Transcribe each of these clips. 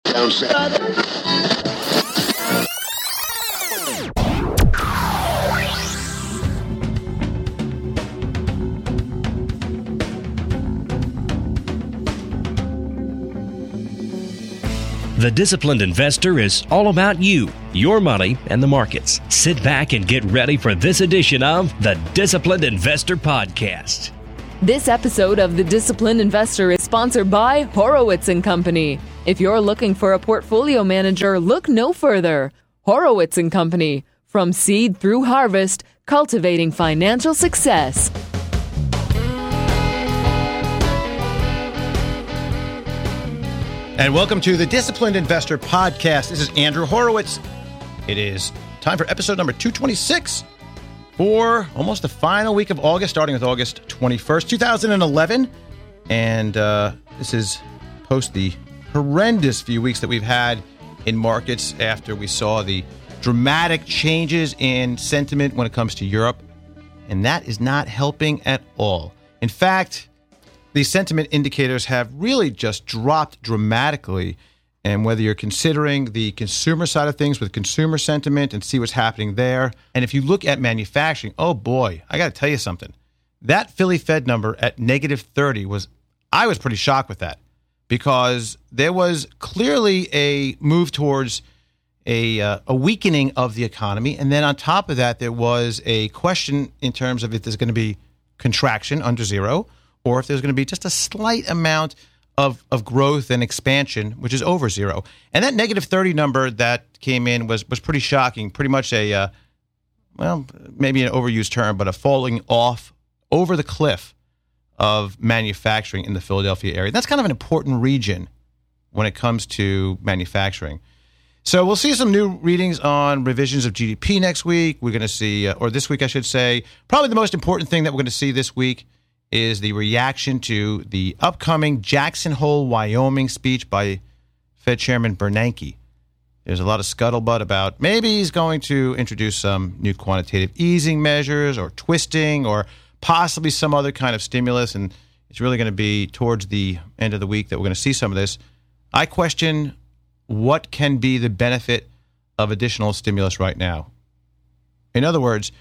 The Disciplined Investor is all about you, your money, and the markets. Sit back and get ready for this edition of the Disciplined Investor Podcast. This episode of The Disciplined Investor is sponsored by Horowitz & Company. If you're looking for a portfolio manager, look no further. Horowitz & Company. From seed through harvest, cultivating financial success. And welcome to the Disciplined Investor Podcast. This is Andrew Horowitz. It is time for episode number 226 for almost the final week of August, starting with August 21st, 2011. And this is post the horrendous few weeks that we've had in markets after we saw the dramatic changes in sentiment when it comes to Europe. And that is not helping at all. In fact, these sentiment indicators have really just dropped dramatically. And whether you're considering the consumer side of things with consumer sentiment and see what's happening there. And if you look at manufacturing, oh boy, I got to tell you something. That Philly Fed number at negative 30 I was pretty shocked with that, because there was clearly a move towards a weakening of the economy. And then on top of that, there was a question in terms of if there's going to be contraction under zero, or if there's going to be just a slight amount of growth and expansion, which is over zero. And that negative 30 number that came in was pretty shocking, pretty much a, maybe an overused term, but a falling off over the cliff of manufacturing in the Philadelphia area. That's kind of an important region when it comes to manufacturing. So we'll see some new readings on revisions of GDP next week. We're going to see, or this week I should say, probably the most important thing that we're going to see this week is the reaction to the upcoming Jackson Hole, Wyoming speech by Fed Chairman Bernanke. There's a lot of scuttlebutt about maybe he's going to introduce some new quantitative easing measures or twisting or possibly some other kind of stimulus, and it's really going to be towards the end of the week that we're going to see some of this. I question what can be the benefit of additional stimulus right now. In other words,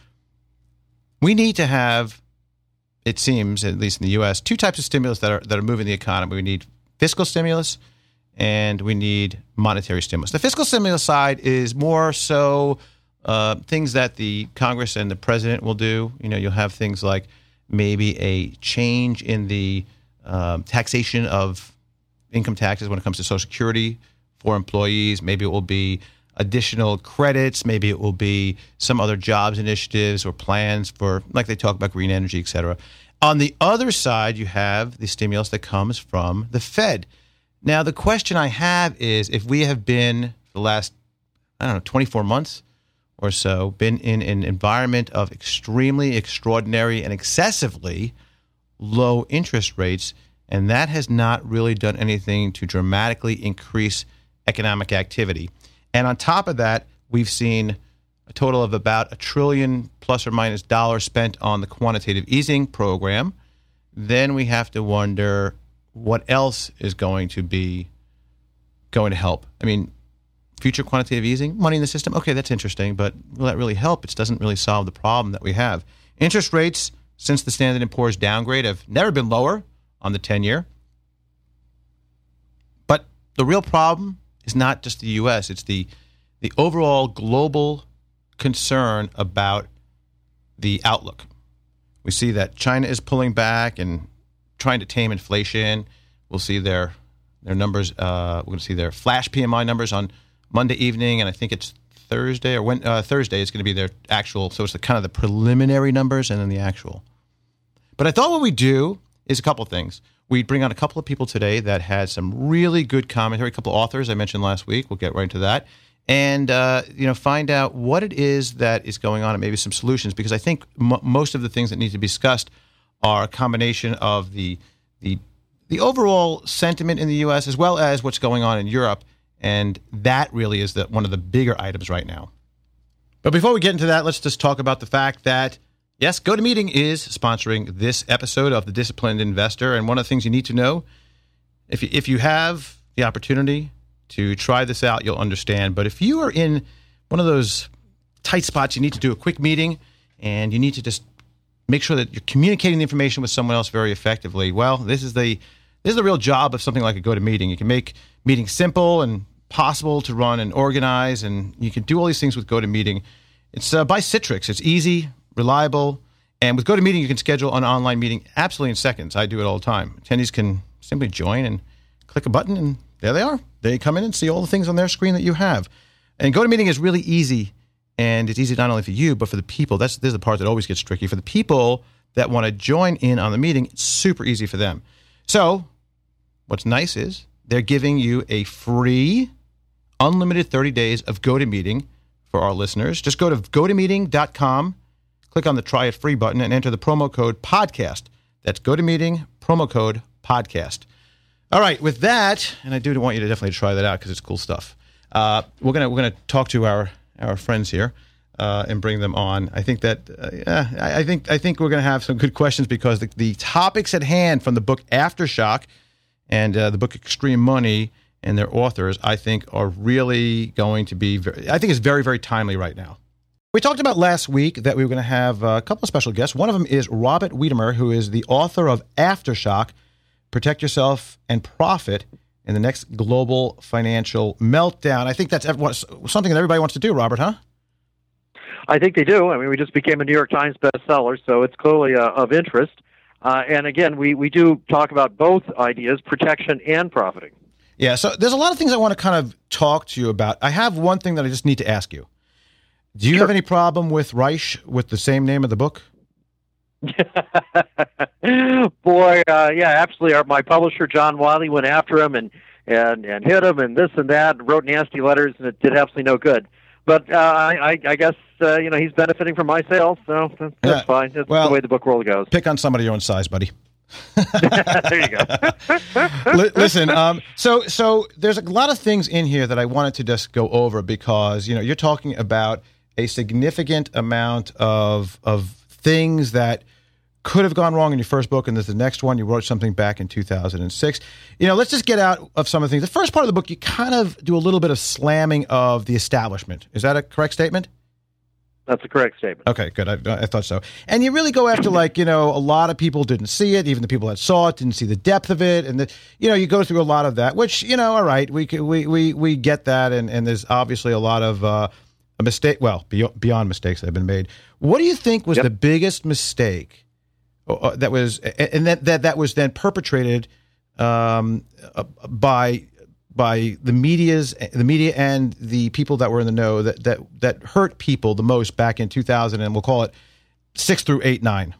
we need to have, it seems, at least in the U.S., two types of stimulus that are moving the economy. We need fiscal stimulus and we need monetary stimulus. The fiscal stimulus side is more so things that the Congress and the president will do. You know, you'll have things like maybe a change in the taxation of income taxes when it comes to Social Security for employees. Maybe it will be additional credits. Maybe it will be some other jobs initiatives or plans for, like they talk about green energy, et cetera. On the other side, you have the stimulus that comes from the Fed. Now, the question I have is, if we have been the last, 24 months or so, been in an environment of extremely extraordinary and excessively low interest rates, and that has not really done anything to dramatically increase economic activity. And on top of that, we've seen a total of about $1 trillion plus or minus dollars spent on the quantitative easing program. Then we have to wonder what else is going to help. I mean, future quantitative easing, money in the system, okay, that's interesting, but will that really help? It doesn't really solve the problem that we have. Interest rates, since the Standard & Poor's downgrade, have never been lower on the 10-year. But the real problem is not just the U.S., it's the overall global concern about the outlook. We see that China is pulling back and trying to tame inflation. We'll see their numbers. We're going to see their flash PMI numbers on Monday evening, and I think it's Thursday or Thursday. It's going to be their actual. So it's kind of the preliminary numbers and then the actual. But I thought what we do is a couple of things. We bring on a couple of people today that had some really good commentary. A couple of authors I mentioned last week. We'll get right into that. And, find out what it is that is going on and maybe some solutions, because I think most of the things that need to be discussed are a combination of the overall sentiment in the U.S. as well as what's going on in Europe. And that really is one of the bigger items right now. But before we get into that, let's just talk about the fact that, yes, GoToMeeting is sponsoring this episode of The Disciplined Investor. And one of the things you need to know, if you have the opportunity to try this out. You'll understand. But if you are in one of those tight spots, you need to do a quick meeting, and you need to just make sure that you're communicating the information with someone else very effectively. Well, this is the real job of something like a GoToMeeting. You can make meetings simple and possible to run and organize, and you can do all these things with GoToMeeting. It's by Citrix. It's easy, reliable, and with GoToMeeting, you can schedule an online meeting absolutely in seconds. I do it all the time. Attendees can simply join and click a button, and there they are. They come in and see all the things on their screen that you have. And GoToMeeting is really easy, and it's easy not only for you, but for the people. This is the part that always gets tricky. For the people that want to join in on the meeting, it's super easy for them. So what's nice is they're giving you a free, unlimited 30 days of GoToMeeting for our listeners. Just go to GoToMeeting.com, click on the Try It Free button, and enter the promo code podcast. That's GoToMeeting, promo code podcast. All right, with that, and I do want you to definitely try that out because it's cool stuff. We're gonna talk to our friends here and bring them on. I think that I think we're gonna have some good questions because the topics at hand from the book Aftershock and the book Extreme Money and their authors, I think, are really going to be I think it's very, very timely right now. We talked about last week that we were going to have a couple of special guests. One of them is Robert Wiedemer, who is the author of Aftershock, Protect Yourself and Profit in the Next Global Financial Meltdown. I think that's something that everybody wants to do, Robert, huh? I think they do. I mean, we just became a New York Times bestseller, so it's clearly of interest. And again, we do talk about both ideas, protection and profiting. Yeah, so there's a lot of things I want to kind of talk to you about. I have one thing that I just need to ask you. Do you have any problem with Reich with the same name of the book? Boy, yeah, absolutely. My publisher, John Wiley, went after him and hit him and this and that, and wrote nasty letters, and it did absolutely no good. But I guess he's benefiting from my sales, so that's fine. That's the way the book world goes. Pick on somebody your own size, buddy. There you go. Listen, so there's a lot of things in here that I wanted to just go over because you're talking about a significant amount of things that could have gone wrong in your first book, and there's the next one. You wrote something back in 2006. Let's just get out of some of the things. The first part of the book, you kind of do a little bit of slamming of the establishment. Is that a correct statement? That's a correct statement. Okay, good. I thought so. And you really go after, a lot of people didn't see it. Even the people that saw it didn't see the depth of it. And, you go through a lot of that, which, all right, we get that. And there's obviously a lot of a mistake, beyond mistakes that have been made. What do you think was the biggest mistake that was then perpetrated by the media and the people that were in the know that hurt people the most back in 2000, and we'll call it 6 through 8, 9?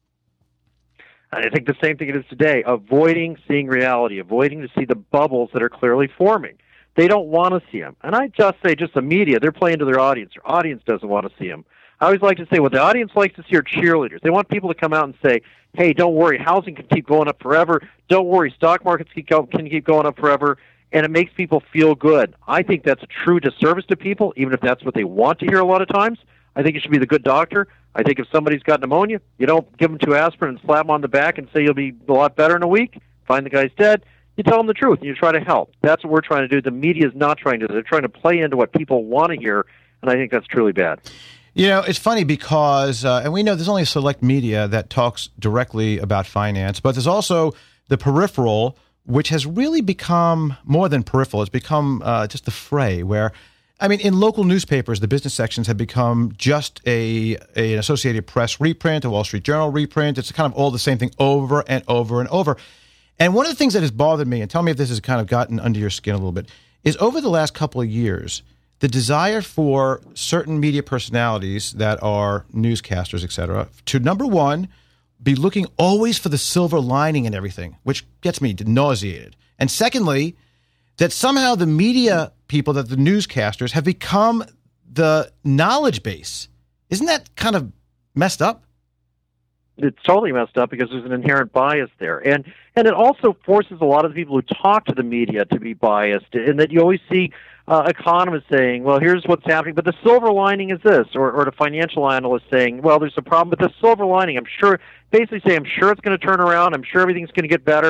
I think the same thing it is today. Avoiding seeing reality, avoiding to see the bubbles that are clearly forming. They don't want to see them. And I just say, the media, they're playing to their audience. Their audience doesn't want to see them. I always like to say what the audience likes to see are cheerleaders. They want people to come out and say, hey, don't worry, housing can keep going up forever. Don't worry, stock markets can keep going up forever. And it makes people feel good. I think that's a true disservice to people, even if that's what they want to hear a lot of times. I think you should be the good doctor. I think if somebody's got pneumonia, you don't give them 2 aspirin and slap them on the back and say you'll be a lot better in a week. Find the guy's dead. You tell them the truth, and you try to help. That's what we're trying to do. The media is not trying to do. They're trying to play into what people want to hear, and I think that's truly bad. It's funny because, and we know there's only a select media that talks directly about finance, but there's also the peripheral, which has really become more than peripheral. It's become just the fray where, in local newspapers, the business sections have become just an Associated Press reprint, a Wall Street Journal reprint. It's kind of all the same thing over and over and over. And one of the things that has bothered me, and tell me if this has kind of gotten under your skin a little bit, is over the last couple of years, the desire for certain media personalities that are newscasters, et cetera, to, number one, be looking always for the silver lining in everything, which gets me nauseated. And secondly, that somehow the media people, that the newscasters, have become the knowledge base. Isn't that kind of messed up? It's totally messed up because there's an inherent bias there. And it also forces a lot of the people who talk to the media to be biased, and that you always see economists saying, well, here's what's happening, but the silver lining is this, or the financial analyst saying, well, there's a problem, but the silver lining, I'm sure it's going to turn around, I'm sure everything's going to get better,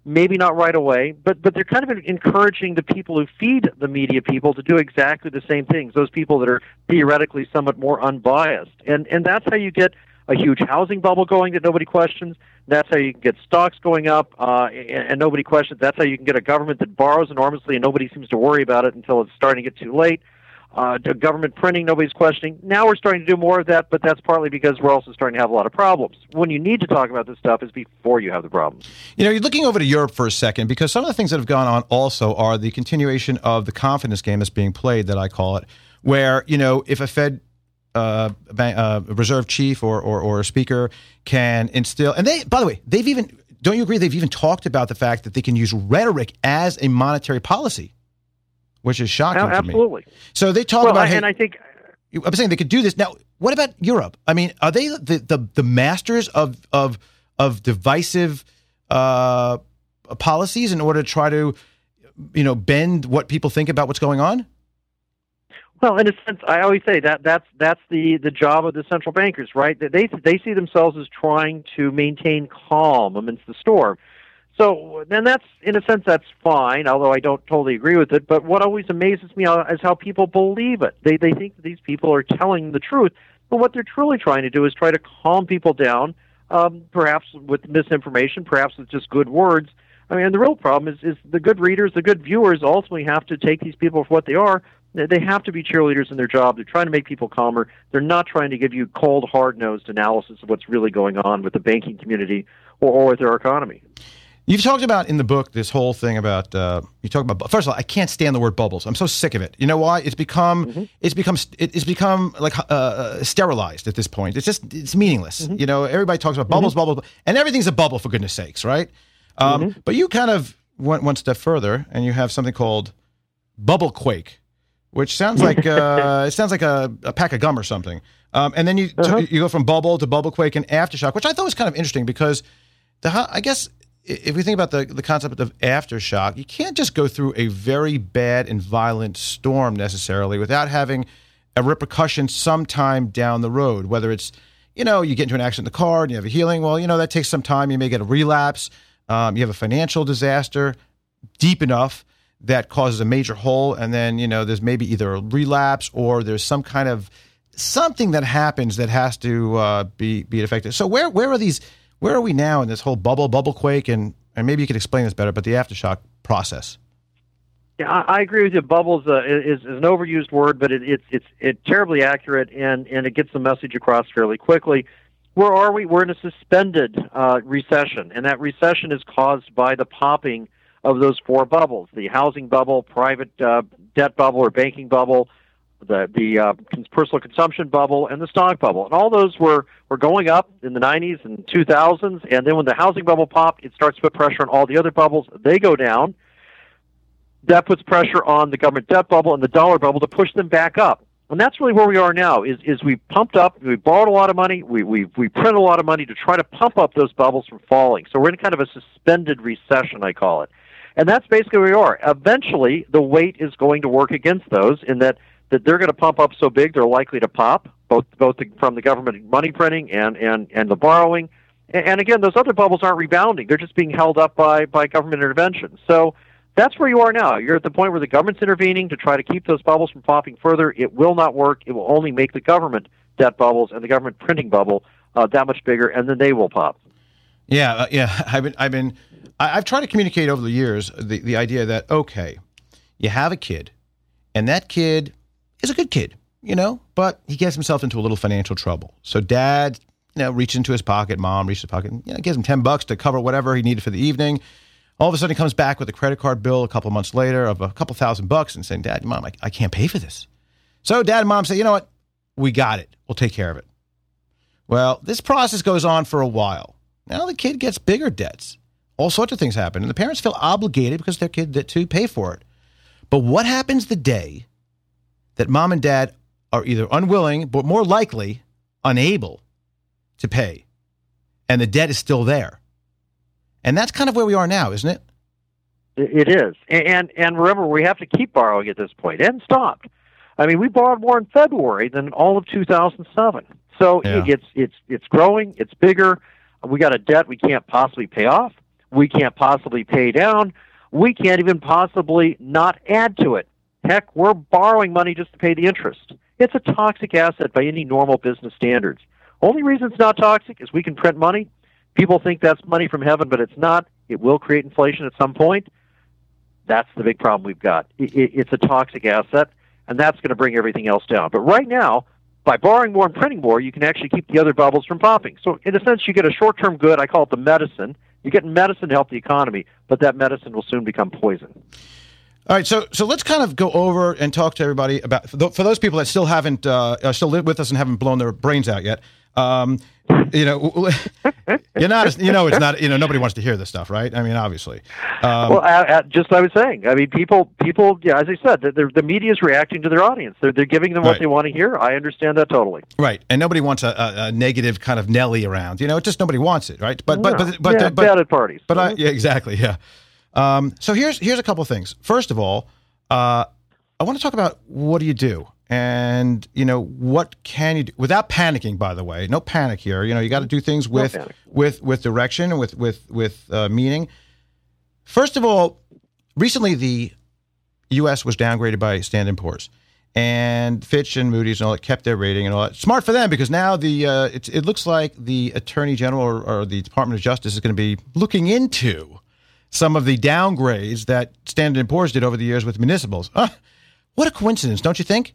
Maybe not right away, but they're kind of encouraging the people who feed the media people to do exactly the same things, those people that are theoretically somewhat more unbiased. And that's how you get a huge housing bubble going that nobody questions. That's how you can get stocks going up and nobody questions. That's how you can get a government that borrows enormously and nobody seems to worry about it until it's starting to get too late. To government printing, nobody's questioning. Now we're starting to do more of that, but that's partly because we're also starting to have a lot of problems. When you need to talk about this stuff is before you have the problems. You know, you're looking over to Europe for a second, because some of the things that have gone on also are the continuation of the confidence game that's being played, that I call it, where, you know, if a Fed reserve chief or a speaker can instill, and they, by the way, they've even, don't you agree, they've even talked about the fact that they can use rhetoric as a monetary policy, which is shocking to me. Absolutely. So they talk about, and I think I'm saying they could do this. Now, what about Europe? I mean, are they the masters of divisive policies in order to try to, you know, bend what people think about what's going on? Well, in a sense, I always say that's the job of the central bankers, right? They see themselves as trying to maintain calm amidst the storm. So then that's, in a sense, that's fine, although I don't totally agree with it. But what always amazes me is how people believe it. They think that these people are telling the truth, but what they're truly trying to do is try to calm people down, perhaps with misinformation, perhaps with just good words. I mean, the real problem is the good readers, the good viewers ultimately have to take these people for what they are. They have to be cheerleaders in their job. They're trying to make people calmer. They're not trying to give you cold, hard-nosed analysis of what's really going on with the banking community or with their economy. You've talked about in the book this whole thing about you talk about. First of all, I can't stand the word bubbles. I'm so sick of it. You know why? It's become like sterilized at this point. It's meaningless. You know, everybody talks about bubbles, bubbles, and everything's a bubble, for goodness sakes, right? But you kind of went one step further, and you have something called bubble quake, which sounds like it sounds like a pack of gum or something. And then you go from bubble to bubble quake and aftershock, which I thought was kind of interesting because I guess. If we think about the concept of aftershock, you can't just go through a very bad and violent storm necessarily without having a repercussion sometime down the road, whether it's, you know, you get into an accident in the car and you have a healing. Well, you know, that takes some time. You may get a relapse. You have a financial disaster deep enough that causes a major hole. And then, you know, there's maybe either a relapse or there's some kind of something that happens that has to be affected. So where are these... Where are we now in this whole bubble quake, and maybe you could explain this better, but the aftershock process? Yeah, I agree with you. Bubbles is an overused word, but it's terribly accurate, and it gets the message across fairly quickly. Where are we? We're in a suspended recession, and that recession is caused by the popping of those four bubbles: the housing bubble, private debt bubble or banking bubble, the personal consumption bubble, and the stock bubble. And all those were going up in the 90s and 2000s, and then when the housing bubble popped, it starts to put pressure on all the other bubbles. They go down. That puts pressure on the government debt bubble and the dollar bubble to push them back up. And that's really where we are now, is we pumped up, we borrowed a lot of money, we printed a lot of money to try to pump up those bubbles from falling. So we're in kind of a suspended recession, I call it. And that's basically where we are. Eventually, the weight is going to work against those in that they're going to pump up so big they're likely to pop, both from the government money printing and the borrowing. And again, those other bubbles aren't rebounding. They're just being held up by government intervention. So that's where you are now. You're at the point where the government's intervening to try to keep those bubbles from popping further. It will not work. It will only make the government debt bubbles and the government printing bubble that much bigger, and then they will pop. Yeah. I've tried to communicate over the years the idea that, okay, you have a kid, and that kid is a good kid, you know, but he gets himself into a little financial trouble. So dad, you know, reaches into his pocket, mom reaches his pocket, you know, gives him $10 to cover whatever he needed for the evening. All of a sudden he comes back with a credit card bill a couple of months later of a couple $1,000 and saying, Dad, Mom, I can't pay for this. So dad and mom say, you know what, we got it. We'll take care of it. Well, this process goes on for a while. Now the kid gets bigger debts. All sorts of things happen. And the parents feel obligated because their kid to pay for it. But what happens the day that mom and dad are either unwilling, but more likely unable to pay, and the debt is still there? And that's kind of where we are now, isn't it? It is. And remember, we have to keep borrowing at this point. It hasn't stopped. I mean, we borrowed more in February than all of 2007. So yeah. It's growing. It's bigger. We got a debt we can't possibly pay off. we can't possibly pay down. We can't even possibly not add to it. Heck, we're borrowing money just to pay the interest. It's a toxic asset by any normal business standards. Only reason it's not toxic is we can print money. People think that's money from heaven, but it's not. It will create inflation at some point. That's the big problem we've got. It's a toxic asset, and that's going to bring everything else down. But right now, by borrowing more and printing more, you can actually keep the other bubbles from popping. So in a sense, you get a short-term good. I call it the medicine. You're getting medicine to help the economy, but that medicine will soon become poison. All right, so let's kind of go over and talk to everybody about, for those people that still haven't, still live with us and haven't blown their brains out yet. You're not, it's not, nobody wants to hear this stuff, right? I mean, obviously. Just what I was saying. I mean, people, yeah, as I said, the media is reacting to their audience. They're giving them what they want to hear. I understand that totally. Right, and nobody wants a negative kind of Nelly around. Just nobody wants it, right? But bad at parties. But yeah, exactly, yeah. So here's a couple of things. First of all, I want to talk about what do you do, and what can you do without panicking. By the way, no panic here. You got to do things with direction and with meaning. First of all, recently the U.S. was downgraded by Standard & Poor's, and Fitch and Moody's and all that kept their rating and all that. Smart for them, because now it looks like the Attorney General or the Department of Justice is going to be looking into some of the downgrades that Standard & Poor's did over the years with municipals. What a coincidence, don't you think?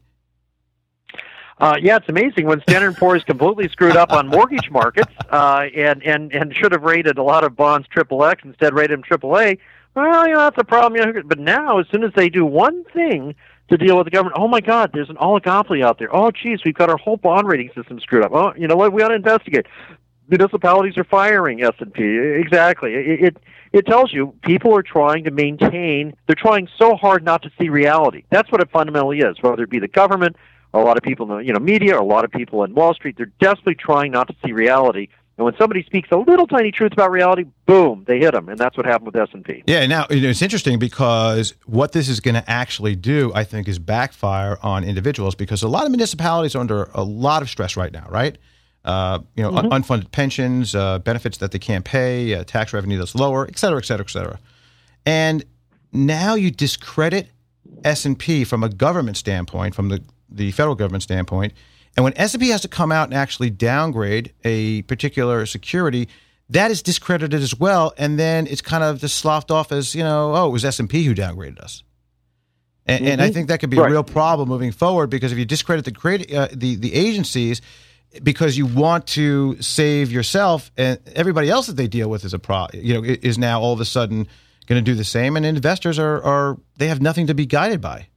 Yeah, it's amazing when Standard & Poor's completely screwed up on mortgage markets and should have rated a lot of bonds XXX, instead rated them AAA. Well, that's a problem. But now, as soon as they do one thing to deal with the government, oh my God, there's an oligopoly out there. Oh, geez, we've got our whole bond rating system screwed up. Oh, you know what? We ought to investigate. Municipalities are firing S&P. Exactly. It tells you people are trying to maintain, they're trying so hard not to see reality. That's what it fundamentally is, whether it be the government or a lot of people in the media or a lot of people in Wall Street. They're desperately trying not to see reality. And when somebody speaks a little tiny truth about reality, boom, they hit them. And that's what happened with S&P. Yeah, now it's interesting because what this is going to actually do, I think, is backfire on individuals, because a lot of municipalities are under a lot of stress right now, right? Unfunded pensions, benefits that they can't pay, tax revenue that's lower, et cetera, et cetera, et cetera. And now you discredit S&P from a government standpoint, from the federal government standpoint. And when S&P has to come out and actually downgrade a particular security, that is discredited as well. And then it's kind of just sloughed off as, it was S&P who downgraded us. And I think that could be a real problem moving forward, because if you discredit the agencies because you want to save yourself, and everybody else that they deal with is is now all of a sudden going to do the same, and investors they have nothing to be guided by.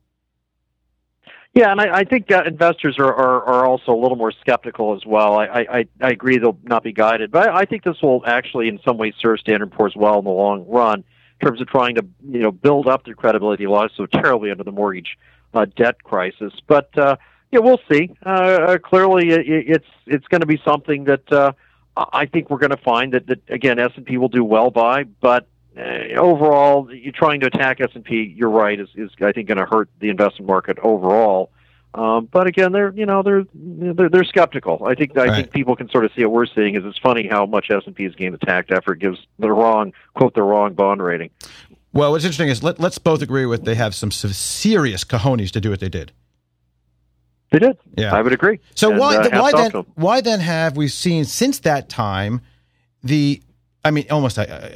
Yeah, and I think investors are also a little more skeptical as well. I agree they'll not be guided, but I think this will actually in some ways serve Standard & Poor's well in the long run in terms of trying to build up their credibility. Lost so terribly under the mortgage debt crisis, but we'll see. Clearly, it's going to be something that I think we're going to find that again S&P will do well by, but. Overall, you're trying to attack S&P. You're right. Is I think going to hurt the investment market overall. But again, they're skeptical. I think people can sort of see what we're seeing. Is it's funny how much S&P is getting attacked after it gives the wrong bond rating. Well, what's interesting is let's both agree with they have some serious cojones to do what they did. They did. Yeah, I would agree. So why then have we seen since that time almost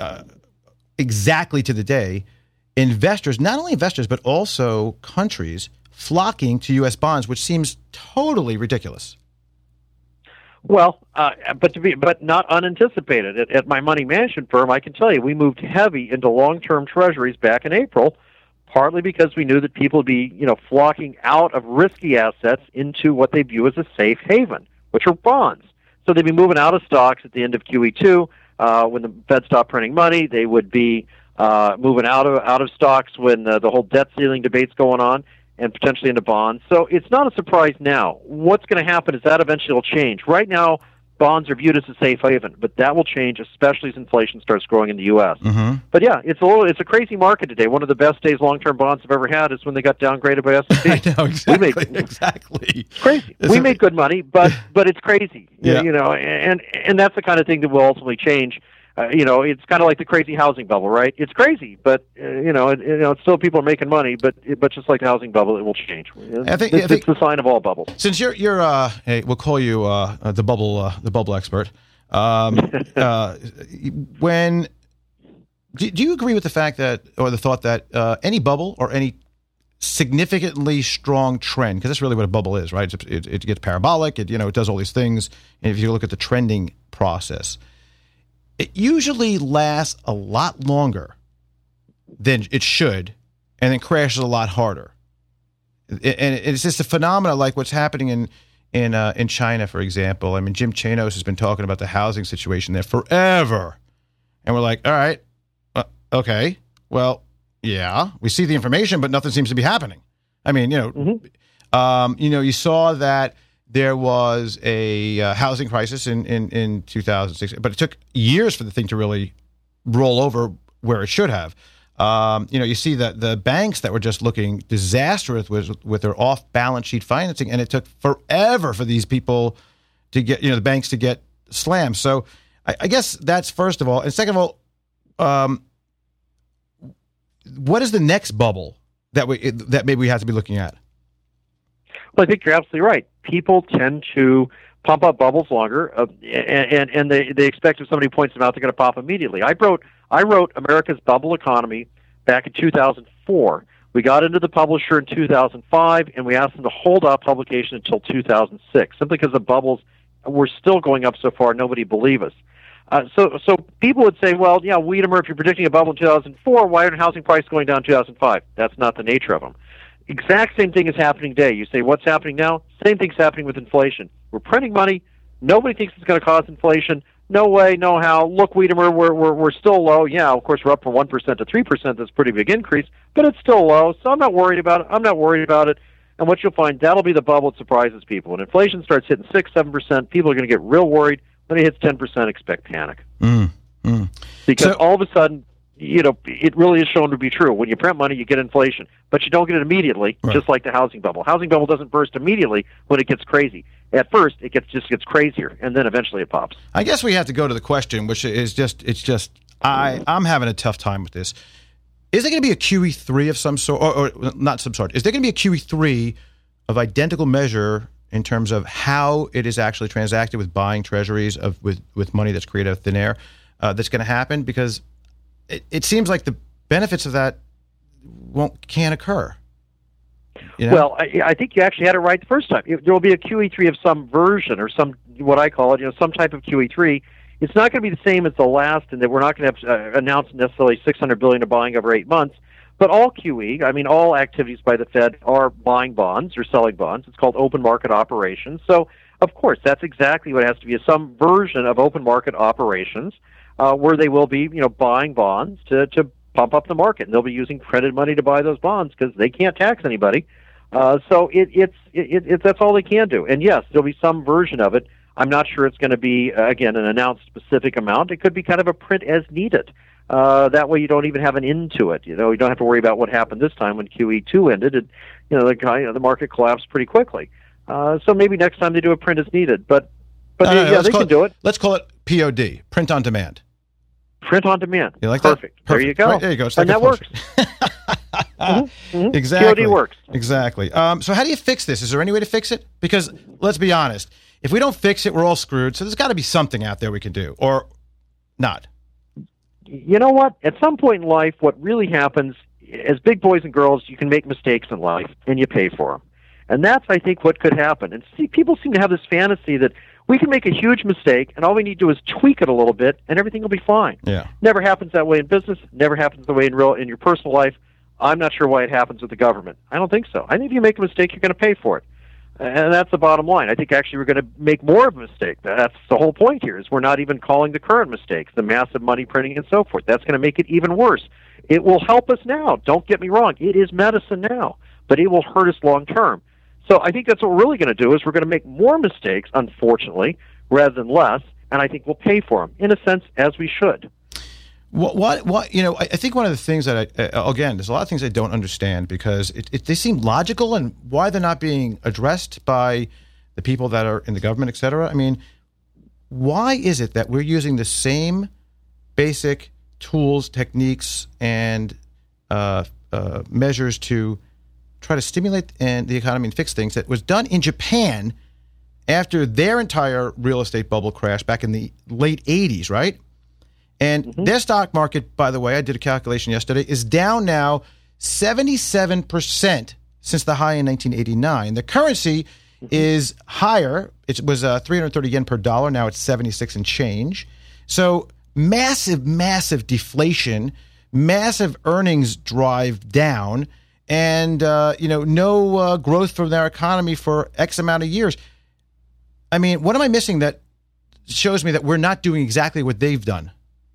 exactly to the day, investors, not only investors, but also countries flocking to U.S. bonds, which seems totally ridiculous. Well, but not unanticipated. At my money management firm, I can tell you, we moved heavy into long-term treasuries back in April, partly because we knew that people would be, flocking out of risky assets into what they view as a safe haven, which are bonds. So they'd be moving out of stocks at the end of QE2. When the Fed stopped printing money, they would be moving out of stocks when the whole debt ceiling debate's going on, and potentially into bonds. So it's not a surprise now. What's going to happen is that eventually will change. Right now, bonds are viewed as a safe haven, but that will change, especially as inflation starts growing in the U.S. Mm-hmm. But yeah, it's a crazy market today. One of the best days long-term bonds have ever had is when they got downgraded by S&P. I know, exactly. It's crazy. We made good money, but it's crazy. Yeah. And that's the kind of thing that will ultimately change. It's kind of like the crazy housing bubble, right? It's crazy, but it's still people are making money. But just like the housing bubble, it will change. I think it's the sign of all bubbles. Since you're hey, we'll call you the bubble expert. When do you agree with the fact that, or the thought that any bubble or any significantly strong trend, because that's really what a bubble is, right? It gets parabolic. It does all these things. And if you look at the trending process, it usually lasts a lot longer than it should, and then crashes a lot harder. And it's just a phenomenon like what's happening in China, for example. I mean, Jim Chanos has been talking about the housing situation there forever, and we're like, all right, okay, well. Yeah, we see the information, but nothing seems to be happening. I mean, you saw that there was a housing crisis in 2006, but it took years for the thing to really roll over where it should have. You see that the banks that were just looking disastrous with their off-balance sheet financing, and it took forever for these people to get, the banks to get slammed. So I guess that's first of all. And second of all, what is the next bubble that maybe we have to be looking at? Well, I think you're absolutely right. People tend to pump up bubbles longer, and they expect if somebody points them out, they're going to pop immediately. I wrote America's Bubble Economy back in 2004. We got into the publisher in 2005, and we asked them to hold off publication until 2006, simply because the bubbles were still going up so far, nobody believed us. So people would say, well, yeah, Wiedemer, if you're predicting a bubble in 2004, why aren't housing prices going down in 2005? That's not the nature of them. Exact same thing is happening today. You say, what's happening now? Same thing's happening with inflation. We're printing money. Nobody thinks it's going to cause inflation. No way, no how. Look, Wiedemer, we're still low. Yeah, of course, we're up from 1% to 3%. That's a pretty big increase, but it's still low, so I'm not worried about it. And what you'll find, that'll be the bubble that surprises people. When inflation starts hitting 6%, 7%, people are going to get real worried. When it hits 10%, expect panic. Because all of a sudden, it really is shown to be true. When you print money, you get inflation, but you don't get it immediately, right. Just like the housing bubble. Housing bubble doesn't burst immediately when it gets crazy. At first, it just gets crazier, and then eventually it pops. I guess we have to go to the question, which is I'm having a tough time with this. Is there going to be a QE3 of some sort, or not some sort? Is there going to be a QE3 of identical measure in terms of how it is actually transacted with buying treasuries with money that's created out of thin air, that's going to happen? Because it seems like the benefits of that can't occur. Well, I think you actually had it right the first time. There will be a QE3 of some version, or some, what I call it, some type of QE3. It's not going to be the same as the last, in that we're not going to have announce necessarily $600 billion of buying over 8 months. But all QE, all activities by the Fed are buying bonds or selling bonds. It's called open market operations. So, of course, that's exactly what it has to be, some version of open market operations where they will be, buying bonds to pump up the market. And they'll be using printed money to buy those bonds because they can't tax anybody. So that's all they can do. And, yes, there'll be some version of it. I'm not sure it's going to be, again, an announced specific amount. It could be kind of a print as needed. That way you don't even have an end to it. You don't have to worry about what happened this time when QE2 ended. The market collapsed pretty quickly. So maybe next time they do a print as needed. But they can do it. Let's call it POD, print on demand. Print on demand. You like Perfect. That? Perfect. There you go. Right, there you go. And that works. Exactly. POD works. Exactly. So how do you fix this? Is there any way to fix it? Because let's be honest, if we don't fix it, we're all screwed. So there's got to be something out there we can do, or not. You know what? At some point in life, what really happens, as big boys and girls, you can make mistakes in life, and you pay for them. And that's, I think, what could happen. And people seem to have this fantasy that we can make a huge mistake, and all we need to do is tweak it a little bit, and everything will be fine. Yeah. Never happens that way in business. Never happens that way in your personal life. I'm not sure why it happens with the government. I don't think so. I think if you make a mistake, you're going to pay for it. And that's the bottom line. I think actually we're going to make more of a mistake. That's the whole point here, is we're not even calling the current mistakes, the massive money printing and so forth. That's going to make it even worse. It will help us now. Don't get me wrong. It is medicine now, but it will hurt us long term. So I think that's what we're really going to do, is we're going to make more mistakes, unfortunately, rather than less, and I think we'll pay for them, in a sense, as we should. I think one of the things that again, there's a lot of things I don't understand, because they seem logical, and why they're not being addressed by the people that are in the government, et cetera. I mean, why is it that we're using the same basic tools, techniques, and measures to try to stimulate the economy and fix things that was done in Japan after their entire real estate bubble crashed back in the late 80s, right? And their stock market, by the way, I did a calculation yesterday, is down now 77% since the high in 1989. The currency is higher. It was 330 yen per dollar. Now it's 76 and change. So massive deflation, massive earnings drive down, and no growth from their economy for X amount of years. I mean, what am I missing that shows me that we're not doing exactly what they've done?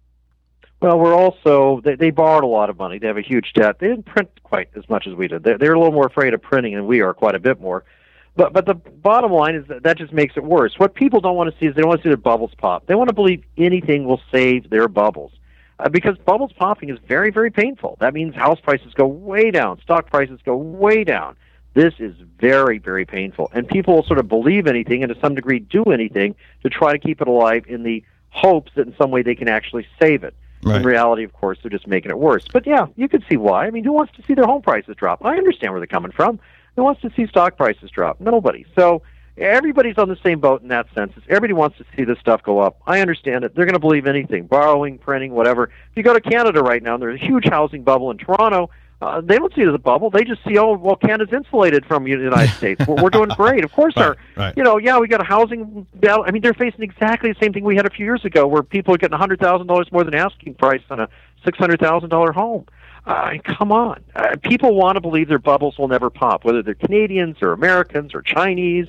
Well, we're also, they borrowed a lot of money. They have a huge debt. They didn't print quite as much as we did. They're a little more afraid of printing than we are, quite a bit more. But the bottom line is that just makes it worse. What people don't want to see is they don't want to see their bubbles pop. They want to believe anything will save their bubbles. Because bubbles popping is very, very painful. That means house prices go way down, stock prices go way down. This is very, very painful. And people will sort of believe anything and to some degree do anything to try to keep it alive in the hopes that in some way they can actually save it. Right. In reality, of course, they're just making it worse. But yeah, you could see why. I mean, who wants to see their home prices drop? I understand where they're coming from. Who wants to see stock prices drop? Nobody. So everybody's on the same boat in that sense. Everybody wants to see this stuff go up. I understand it. They're going to believe anything, borrowing, printing, whatever. If you go to Canada right now, and there's a huge housing bubble in Toronto, they don't see it as a bubble. They just see, Canada's insulated from the United States. We're doing great. Of course, right. We got a housing battle. I mean, they're facing exactly the same thing we had a few years ago, where people are getting $100,000 more than asking price on a $600,000 home. Come on. People want to believe their bubbles will never pop, whether they're Canadians or Americans or Chinese.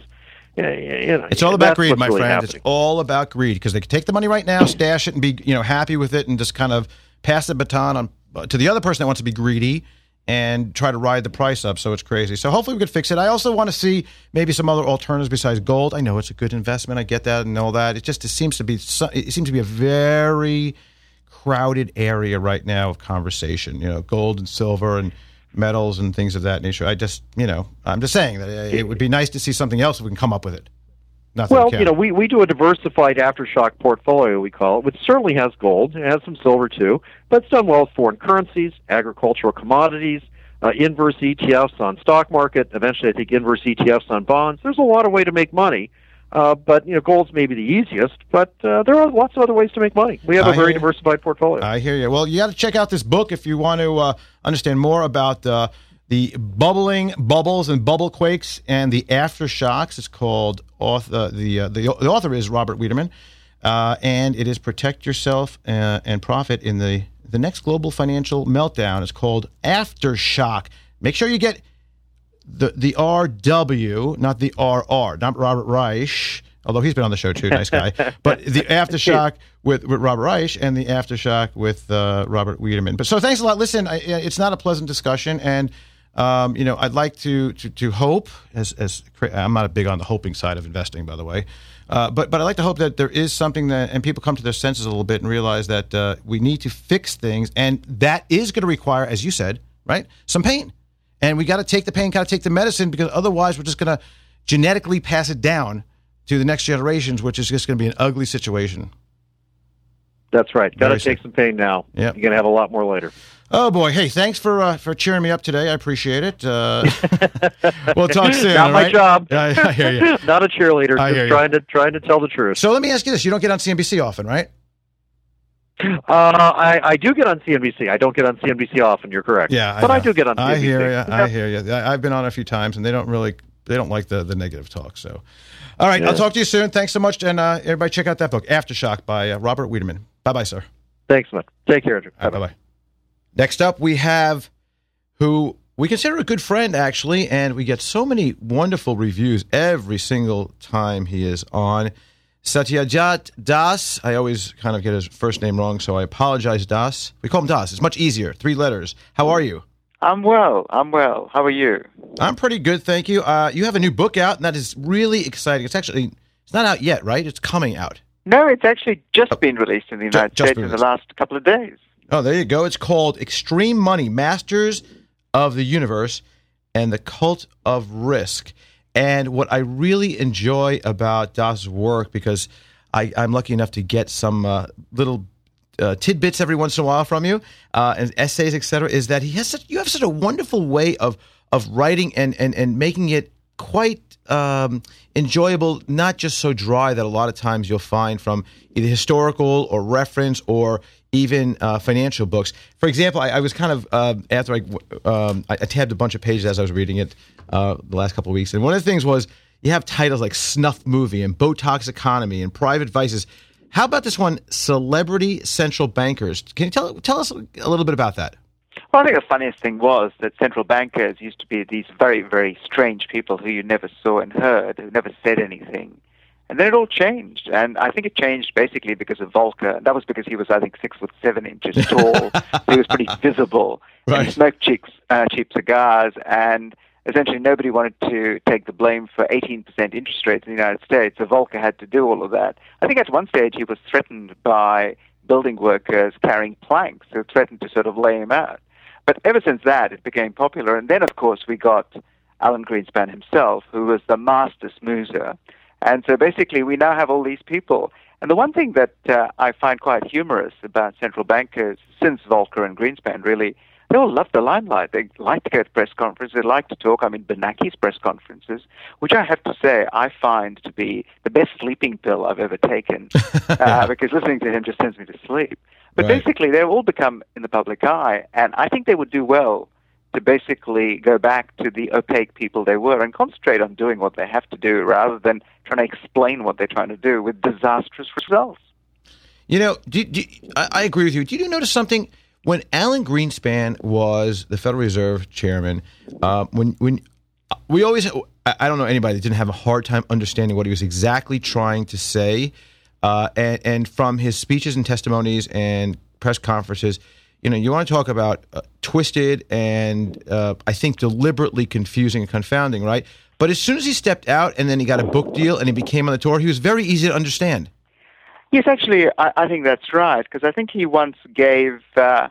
It's all about greed, my friend. Happening. It's all about greed, because they can take the money right now, stash it, and be happy with it, and just kind of pass the baton on to the other person that wants to be greedy and try to ride the price up. So it's crazy. So hopefully we could fix it. I also want to see maybe some other alternatives besides gold. I know it's a good investment. I get that and all that. It seems to be a very crowded area right now of conversation. Gold and silver and metals and things of that nature. I'm just saying that it would be nice to see something else if we can come up with it. We do a diversified aftershock portfolio, we call it, which certainly has gold. It has some silver, too, but it's done well with foreign currencies, agricultural commodities, inverse ETFs on stock market, eventually I think inverse ETFs on bonds. There's a lot of way to make money, but gold's maybe the easiest, but there are lots of other ways to make money. We have a very diversified portfolio. I hear you. Well, you got to check out this book if you want to understand more about the bubbling bubbles and bubble quakes and the aftershocks. It's called the author is Robert Wiedemann, and it is Protect Yourself and Profit in the Next Global Financial Meltdown. It's called Aftershock. Make sure you get the RW, not the RR, not Robert Reich, although he's been on the show too, nice guy. But the Aftershock with Robert Reich and the Aftershock with Robert Wiedemann. But so thanks a lot. Listen, it's not a pleasant discussion, and I'd like to hope, as I'm not big on the hoping side of investing, by the way, but I'd like to hope that there is something that, and people come to their senses a little bit and realize that we need to fix things, and that is going to require, as you said, right, some pain. And we got to take the pain, got to take the medicine, because otherwise we're just going to genetically pass it down to the next generations, which is just going to be an ugly situation. That's right. Got to take some pain now. Yep. You're going to have a lot more later. Oh, boy. Hey, thanks for cheering me up today. I appreciate it. We'll talk soon. Not my job. I hear you. Not a cheerleader. Just trying to tell the truth. So let me ask you this. You don't get on CNBC often, right? I do get on CNBC. I don't get on CNBC often. You're correct. Yeah, but I do get on CNBC. I hear you. I hear you. I've been on a few times, and they don't like the negative talk. So, all right. Yeah. I'll talk to you soon. Thanks so much, and everybody check out that book, Aftershock by Robert Wiedemann. Bye-bye, sir. Thanks, man. Take care, Andrew. Bye-bye. Next up, we have who we consider a good friend, actually, and we get so many wonderful reviews every single time he is on. Satyajit Das. I always kind of get his first name wrong, so I apologize, Das. We call him Das. It's much easier. 3 letters. How are you? I'm well. How are you? I'm pretty good, thank you. You have a new book out, and that is really exciting. It's not out yet, right? It's coming out. No, it's actually just been released in the United States in the last couple of days. Oh, there you go. It's called Extreme Money, Masters of the Universe and the Cult of Risk. And what I really enjoy about Das' work, because I'm lucky enough to get some little tidbits every once in a while from you, and essays, etc., is that you have such a wonderful way of writing and making it quite enjoyable, not just so dry that a lot of times you'll find from either historical or reference or even financial books. For example, I was kind of, after I tabbed a bunch of pages as I was reading it the last couple of weeks, and one of the things was you have titles like Snuff Movie and Botox Economy and Private Vices. How about this one, Celebrity Central Bankers? Can you tell us a little bit about that? Well, I think the funniest thing was that central bankers used to be these very, very strange people who you never saw and heard, who never said anything. And then it all changed. And I think it changed basically because of Volcker. That was because he was, I think, 6'7" tall. So he was pretty visible. Right. And he smoked cheap cigars. And essentially nobody wanted to take the blame for 18% interest rates in the United States. So Volcker had to do all of that. I think at one stage he was threatened by building workers carrying planks who threatened to sort of lay him out. But ever since that, it became popular. And then, of course, we got Alan Greenspan himself, who was the master smoozer. And so basically, we now have all these people. And the one thing that I find quite humorous about central bankers, since Volcker and Greenspan, really, they all love the limelight. They like to go to press conferences. They like to talk. I mean, Bernanke's press conferences, which I have to say I find to be the best sleeping pill I've ever taken, because listening to him just sends me to sleep. But basically, they've all become in the public eye, and I think they would do well to basically go back to the opaque people they were and concentrate on doing what they have to do rather than trying to explain what they're trying to do with disastrous results. You know, I agree with you. Did you notice something? When Alan Greenspan was the Federal Reserve chairman, when we always, I don't know anybody that didn't have a hard time understanding what he was exactly trying to say. And from his speeches and testimonies and press conferences, you want to talk about twisted and I think deliberately confusing and confounding, right? But as soon as he stepped out and then he got a book deal and he became on the tour, he was very easy to understand. Yes, actually, I think that's right, because I think he once gave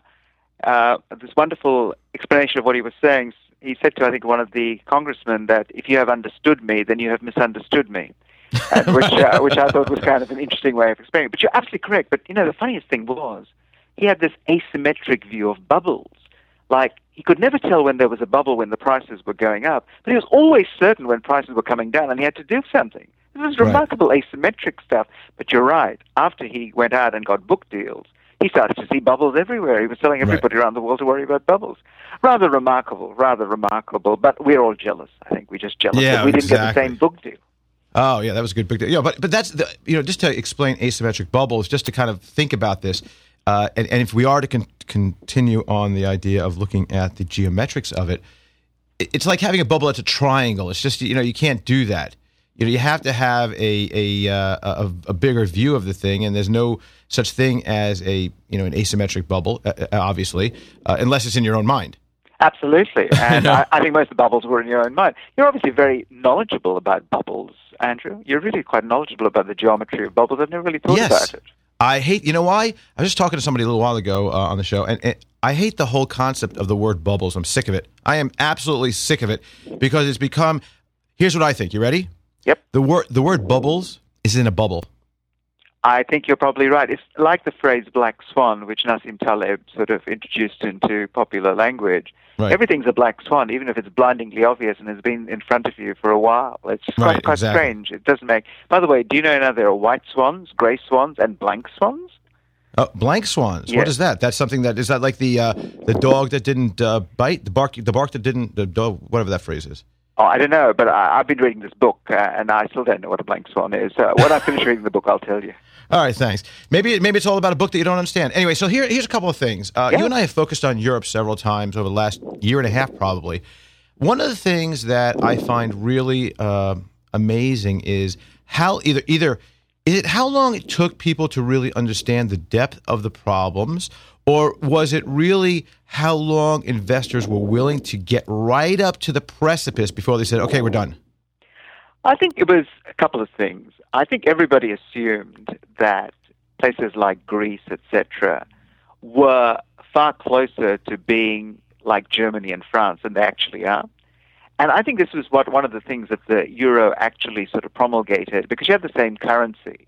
this wonderful explanation of what he was saying. He said to, I think, one of the congressmen that if you have understood me, then you have misunderstood me. Which I thought was kind of an interesting way of explaining it. But you're absolutely correct. But, the funniest thing was he had this asymmetric view of bubbles. Like, he could never tell when there was a bubble when the prices were going up, but he was always certain when prices were coming down and he had to do something. This was remarkable asymmetric stuff. But you're right. After he went out and got book deals, he started to see bubbles everywhere. He was telling everybody around the world to worry about bubbles. Rather remarkable. But we're all jealous. I think we're just jealous that we didn't get the same book deal. Oh, yeah, that was a good big deal. But that's, just to explain asymmetric bubbles, just to kind of think about this, and if we are to continue on the idea of looking at the geometrics of it, it's like having a bubble that's a triangle. It's just, you can't do that. You have to have a bigger view of the thing, and there's no such thing as an asymmetric bubble, obviously, unless it's in your own mind. Absolutely, and I think most of the bubbles were in your own mind. You're obviously very knowledgeable about bubbles, Andrew. You're really quite knowledgeable about the geometry of bubbles. I've never really thought about it. I hate, why? I was just talking to somebody a little while ago on the show, and I hate the whole concept of the word bubbles. I'm sick of it. I am absolutely sick of it because it's become, here's what I think. You ready? Yep. The word bubbles is in a bubble. I think you're probably right. It's like the phrase black swan, which Nassim Taleb sort of introduced into popular language. Right. Everything's a black swan, even if it's blindingly obvious and has been in front of you for a while. It's just quite strange. It doesn't make... By the way, do you know now there are white swans, gray swans, and blank swans? Blank swans. Yes. What is that? That's something that... Is that like the dog that didn't bite? The bark that didn't... The dog, whatever that phrase is. Oh, I don't know, but I've been reading this book, and I still don't know what a blank swan is. When I finish reading the book, I'll tell you. All right, thanks. Maybe it's all about a book that you don't understand. Anyway, so here's a couple of things. You and I have focused on Europe several times over the last year and a half, probably. One of the things that I find really amazing is how how long it took people to really understand the depth of the problems, or was it really how long investors were willing to get right up to the precipice before they said, okay, we're done? I think it was a couple of things. I think everybody assumed that places like Greece, etc., were far closer to being like Germany and France than they actually are. And I think this was one of the things that the euro actually sort of promulgated, because you have the same currency.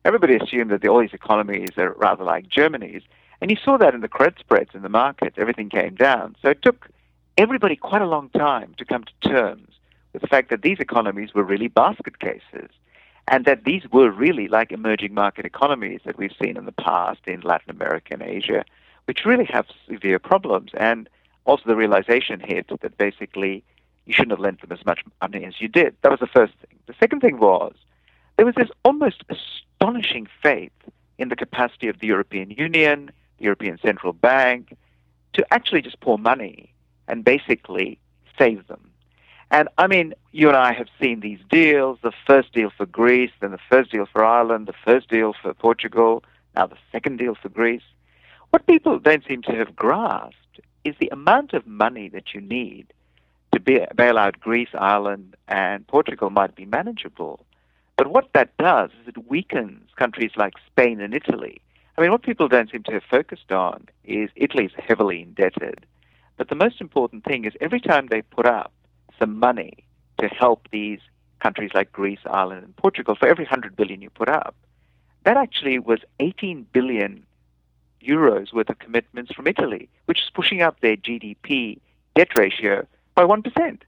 everybody assumed that all these economies are rather like Germany's. And you saw that in the credit spreads in the markets. Everything came down. So it took everybody quite a long time to come to terms with the fact that these economies were really basket cases, and that these were really like emerging market economies that we've seen in the past in Latin America and Asia, which really have severe problems. And also the realization hit that basically you shouldn't have lent them as much money as you did. That was the first thing. The second thing was there was this almost astonishing faith in the capacity of the European Union, the European Central Bank, to actually just pour money and basically save them. And I mean, you and I have seen these deals, the first deal for Greece, then the first deal for Ireland, the first deal for Portugal, now the second deal for Greece. What people don't seem to have grasped is the amount of money that you need to bail out Greece, Ireland, and Portugal might be manageable. But what that does is it weakens countries like Spain and Italy. I mean, what people don't seem to have focused on is Italy's heavily indebted. But the most important thing is every time they put up some money to help these countries like Greece, Ireland, and Portugal, for every 100 billion you put up, that actually was 18 billion euros worth of commitments from Italy, which is pushing up their GDP debt ratio by 1%.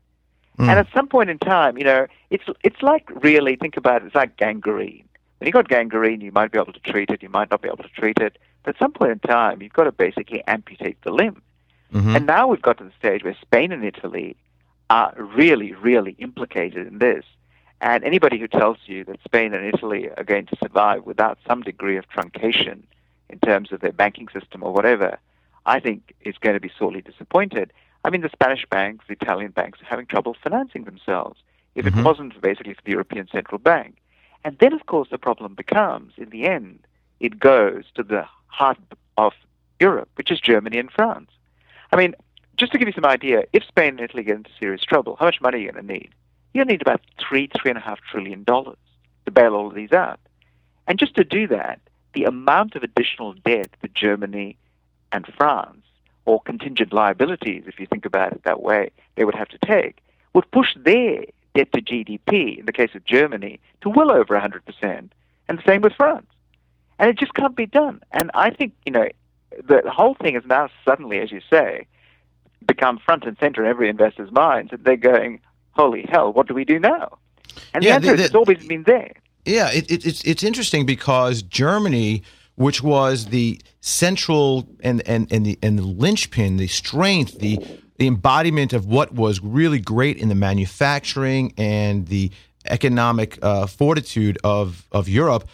And at some point in time, you know, it's like, really, think about it, it's like gangrene. When you got gangrene, you might be able to treat it, you might not be able to treat it, but at some point in time, you've got to basically amputate the limb. Mm-hmm. And now we've got to the stage where Spain and Italy are really, really implicated in this. And anybody who tells you that Spain and Italy are going to survive without some degree of truncation in terms of their banking system or whatever, I think is going to be sorely disappointed. I mean, the Spanish banks, the Italian banks are having trouble financing themselves if it wasn't basically for the European Central Bank. And then, of course, the problem becomes, in the end, it goes to the heart of Europe, which is Germany and France. I mean, just to give you some idea, if Spain and Italy get into serious trouble, how much money are you going to need? You're going to need about $3.5 trillion to bail all of these out. And just to do that, the amount of additional debt that Germany and France, or contingent liabilities, if you think about it that way, they would have to take, would push their debt to GDP, in the case of Germany, to well over 100%, and the same with France. And it just can't be done. And I think, you know, the whole thing is now suddenly, as you say, become front and center in every investor's mind, that they're going, holy hell, what do we do now? And the answer is it's always been there. Yeah, it's interesting because Germany, which was the central and the linchpin, the strength, the embodiment of what was really great in the manufacturing and the economic fortitude of Europe,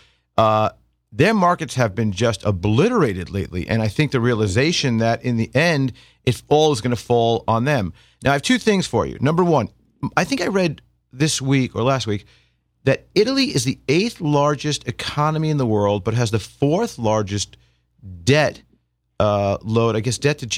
their markets have been just obliterated lately. And I think the realization that in the end, it all is going to fall on them. Now, I have two things for you. Number one, I think I read this week or last week that Italy is the 8th largest economy in the world, but has the 4th largest debt load, I guess, debt to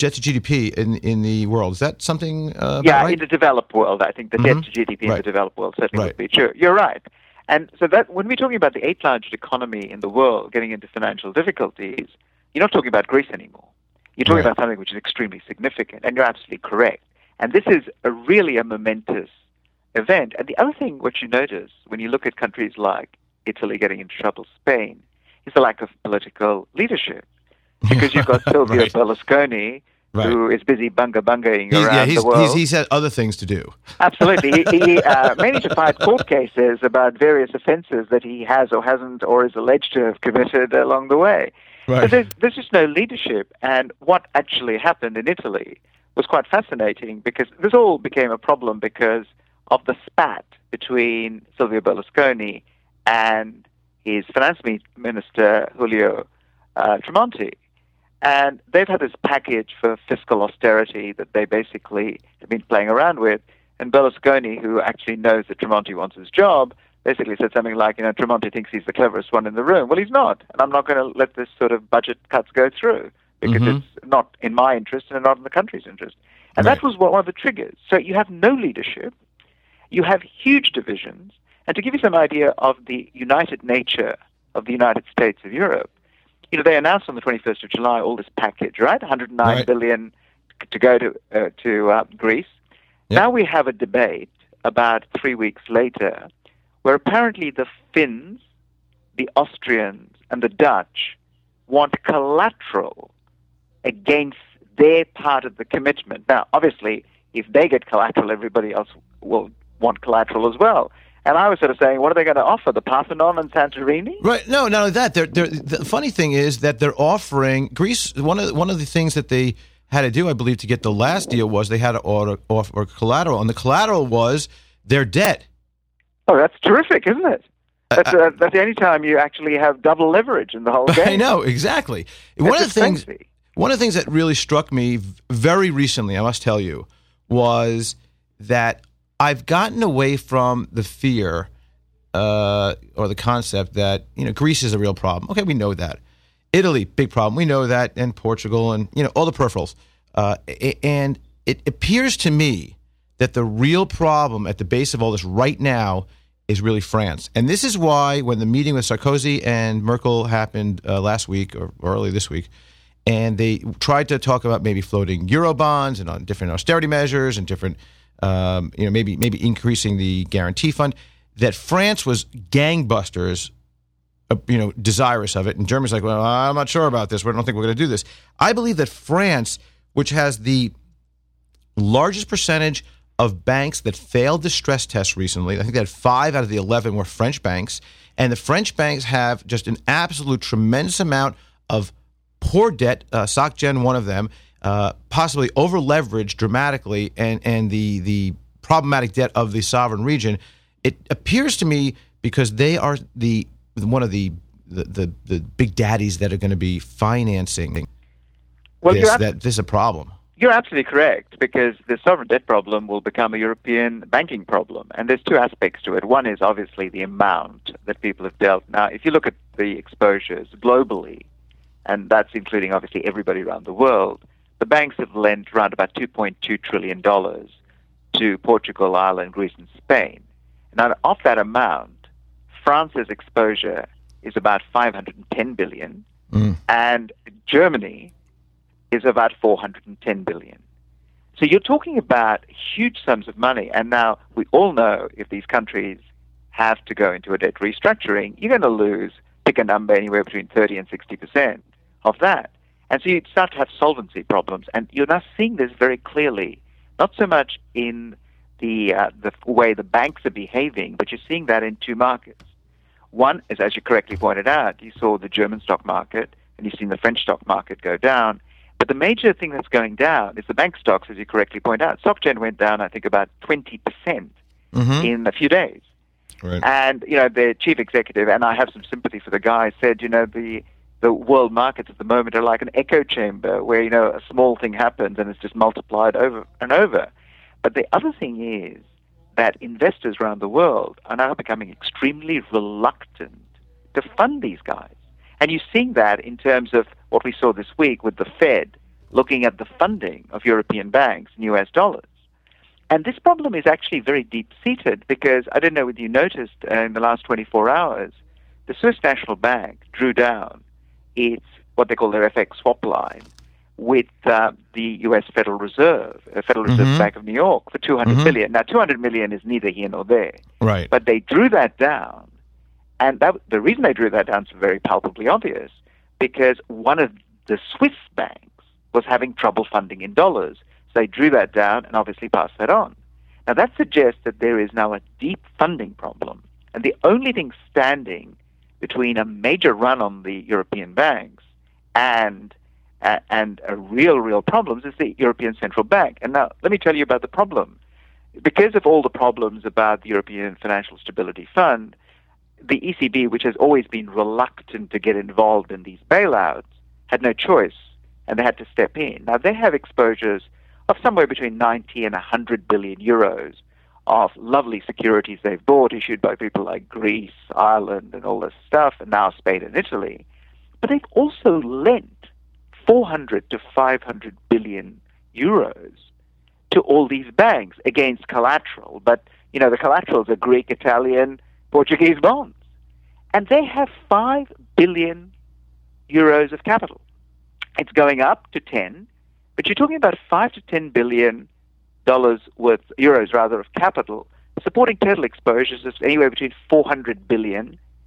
GDP in the world. Is that something right? In the developed world, I think the debt to GDP in the developed world certainly would be true. You're right. And so that when we're talking about the 8th largest economy in the world getting into financial difficulties, you're not talking about Greece anymore. You're talking about something which is extremely significant, and you're absolutely correct. And this is really a momentous event. And the other thing which you notice when you look at countries like Italy getting into trouble, Spain, is the lack of political leadership. Because you've got Silvio Berlusconi, who is busy bunga-bungaing around the world. He's had other things to do. Absolutely. He mainly to fight court cases about various offenses that he has or hasn't or is alleged to have committed along the way. Right. So there's just no leadership. And what actually happened in Italy was quite fascinating, because this all became a problem because of the spat between Silvio Berlusconi and his finance minister, Giulio Tremonti. And they've had this package for fiscal austerity that they basically have been playing around with. And Berlusconi, who actually knows that Tremonti wants his job, basically said something like, you know, Tremonti thinks he's the cleverest one in the room. Well, he's not. And I'm not going to let this sort of budget cuts go through, because it's not in my interest and not in the country's interest. And that was one of the triggers. So you have no leadership. You have huge divisions. And to give you some idea of the united nature of the United States of Europe, you know, they announced on the 21st of July all this package, right? 109 billion to go to Greece. Yep. Now we have a debate about 3 weeks later where apparently the Finns, the Austrians and the Dutch want collateral against their part of the commitment. Now, obviously, if they get collateral, everybody else will want collateral as well. And I was sort of saying, what are they going to offer, the Parthenon and Santorini? Right. No, not only that. The funny thing is that they're offering Greece. One of the things that they had to do, I believe, to get the last deal was they had to offer collateral, and the collateral was their debt. Oh, that's terrific, isn't it? That's the only time you actually have double leverage in the whole game. I know, exactly. One of the things that really struck me very recently, I must tell you, was that I've gotten away from the fear or the concept that Greece is a real problem. Okay, we know that. Italy, big problem. We know that, and Portugal, and all the peripherals. And it appears to me that the real problem at the base of all this right now is really France. And this is why when the meeting with Sarkozy and Merkel happened last week or early this week, and they tried to talk about maybe floating Eurobonds and on different austerity measures and different, maybe increasing the guarantee fund, that France was gangbusters, desirous of it. And Germany's like, well, I'm not sure about this. I don't think we're going to do this. I believe that France, which has the largest percentage of banks that failed the stress test recently, I think they had 5 out of the 11 were French banks, and the French banks have just an absolute tremendous amount of poor debt, SocGen one of them, possibly over-leveraged dramatically, and the problematic debt of the sovereign region. It appears to me because they are one of the big daddies that are going to be financing this is a problem. You're absolutely correct, because the sovereign debt problem will become a European banking problem. And there's 2 aspects to it. One is obviously the amount that people have dealt. Now, if you look at the exposures globally, and that's including obviously everybody around the world, the banks have lent around about $2.2 trillion to Portugal, Ireland, Greece, and Spain. Now, of that amount, France's exposure is about $510 billion, and Germany is about $410 billion. So you're talking about huge sums of money. And now we all know if these countries have to go into a debt restructuring, you're going to lose, pick a number, anywhere between 30 and 60% of that. And so you start to have solvency problems. And you're now seeing this very clearly, not so much in the way the banks are behaving, but you're seeing that in 2 markets. One is, as you correctly pointed out, you saw the German stock market and you've seen the French stock market go down. But the major thing that's going down is the bank stocks, as you correctly point out. SocGen went down, I think, about 20% in a few days. Right. And, the chief executive, and I have some sympathy for the guy, said, the world markets at the moment are like an echo chamber where, a small thing happens and it's just multiplied over and over. But the other thing is that investors around the world are now becoming extremely reluctant to fund these guys. And you're seeing that in terms of what we saw this week with the Fed looking at the funding of European banks in US dollars. And this problem is actually very deep-seated because, I don't know whether you noticed in the last 24 hours, the Swiss National Bank drew down its, what they call their FX swap line, with the U.S. Federal Reserve, Bank of New York, for $200 billion. Now, $200 million is neither here nor there. Right. But they drew that down. And the reason they drew that down is very palpably obvious, because one of the Swiss banks was having trouble funding in dollars. So they drew that down and obviously passed that on. Now, that suggests that there is now a deep funding problem. And the only thing standing between a major run on the European banks and a real problems is the European Central Bank. And now, let me tell you about the problem. Because of all the problems about the European Financial Stability Fund, the ECB, which has always been reluctant to get involved in these bailouts, had no choice, and they had to step in. Now, they have exposures of somewhere between 90 and 100 billion euros of lovely securities they've bought, issued by people like Greece, Ireland, and all this stuff, and now Spain and Italy. But they've also lent 400 to 500 billion euros to all these banks against collateral. But, the collaterals are Greek, Italian, Portuguese bonds. And they have 5 billion euros of capital. It's going up to 10, but you're talking about 5 to 10 billion euros of capital, supporting total exposures of anywhere between 400 billion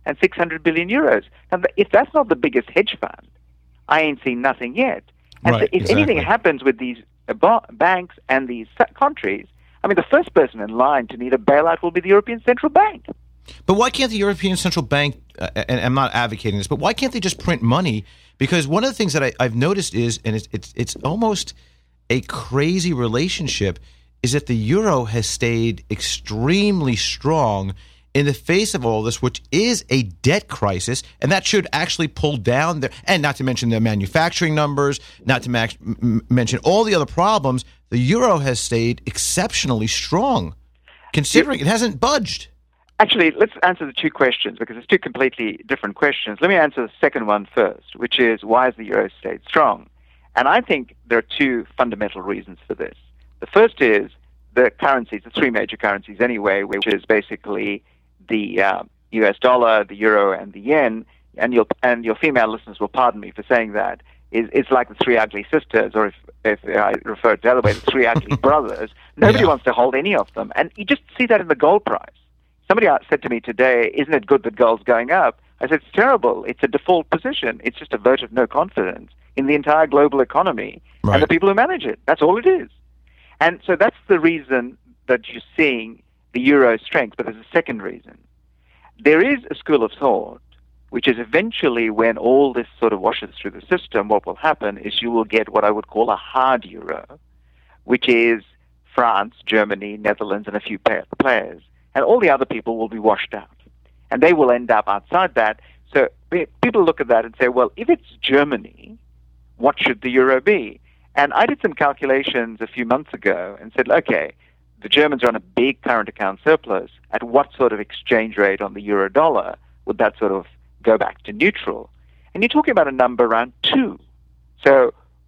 and 600 billion euros. Now, if that's not the biggest hedge fund, I ain't seen nothing yet. And Right, so if anything happens with these banks and these countries, I mean, the first person in line to need a bailout will be the European Central Bank. But why can't the European Central Bank, and I'm not advocating this, but why can't they just print money? Because one of the things that I've noticed is, and it's almost a crazy relationship, is that the euro has stayed extremely strong in the face of all this, which is a debt crisis, and that should actually pull down and not to mention the manufacturing numbers, not to mention all the other problems, the euro has stayed exceptionally strong, considering it hasn't budged. Actually, let's answer the two questions, because it's two completely different questions. Let me answer the second one first, which is, why has the euro stayed strong? And I think there are two fundamental reasons for this. The first is the currencies, the three major currencies anyway, which is basically the US dollar, the euro, and the yen. And your female listeners will pardon me for saying that. It's like the three ugly sisters, or if I refer to the other way, the three ugly brothers. Nobody wants to hold any of them. And you just see that in the gold price. Somebody said to me today, isn't it good that gold's going up? I said, it's terrible. It's a default position. It's just a vote of no confidence in the entire global economy and the people who manage it. That's all it is. And so that's the reason that you're seeing the euro's strength. But there's a second reason. There is a school of thought, which is eventually when all this sort of washes through the system, what will happen is you will get what I would call a hard euro, which is France, Germany, Netherlands, and a few players. And all the other people will be washed out. And they will end up outside that. So people look at that and say, well, if it's Germany, what should the euro be? And I did some calculations a few months ago and said, okay, the Germans are on a big current account surplus. At what sort of exchange rate on the euro dollar would that sort of go back to neutral? And you're talking about a number around 2. So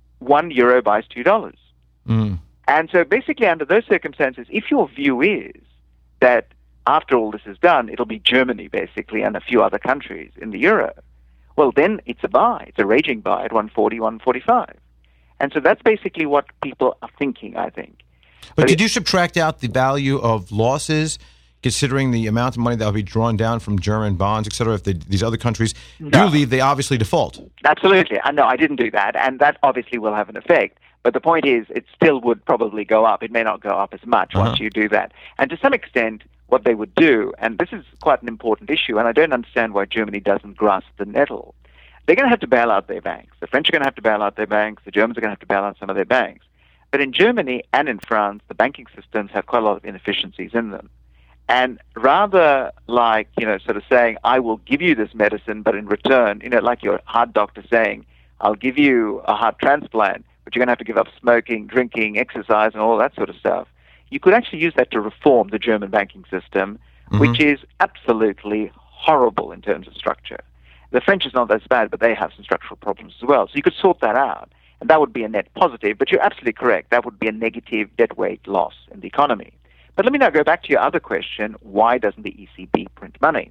1 euro buys $2. Mm. And so basically under those circumstances, if your view is that after all this is done, it'll be Germany basically and a few other countries in the euro, well, then it's a buy. It's a raging buy at 140, 145. And so that's basically what people are thinking, I think. But did you subtract out the value of losses, considering the amount of money that will be drawn down from German bonds, et cetera, if these other countries do leave, they obviously default? Absolutely. No, I didn't do that, and that obviously will have an effect. But the point is, it still would probably go up. It may not go up as much once you do that. And to some extent, what they would do, and this is quite an important issue, and I don't understand why Germany doesn't grasp the nettle. They're going to have to bail out their banks. The French are going to have to bail out their banks. The Germans are going to have to bail out some of their banks. But in Germany and in France, the banking systems have quite a lot of inefficiencies in them. And rather like, sort of saying, I will give you this medicine, but in return, like your heart doctor saying, I'll give you a heart transplant, but you're going to have to give up smoking, drinking, exercise, and all that sort of stuff. You could actually use that to reform the German banking system, which is absolutely horrible in terms of structure. The French is not as bad, but they have some structural problems as well. So you could sort that out, and that would be a net positive. But you're absolutely correct. That would be a negative deadweight loss in the economy. But let me now go back to your other question, why doesn't the ECB print money?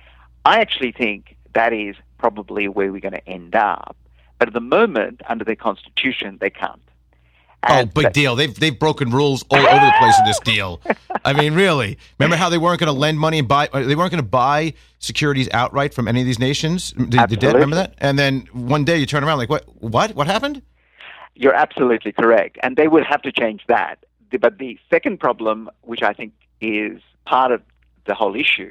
I actually think that is probably where we're going to end up. But at the moment, under their constitution, they can't. And big deal. They've broken rules all over the place in this deal. I mean, really. Remember how they weren't going to lend money and they weren't going to buy securities outright from any of these nations? The debt, remember that? And then one day you turn around like, what happened? You're absolutely correct. And they would have to change that. But the second problem, which I think is part of the whole issue,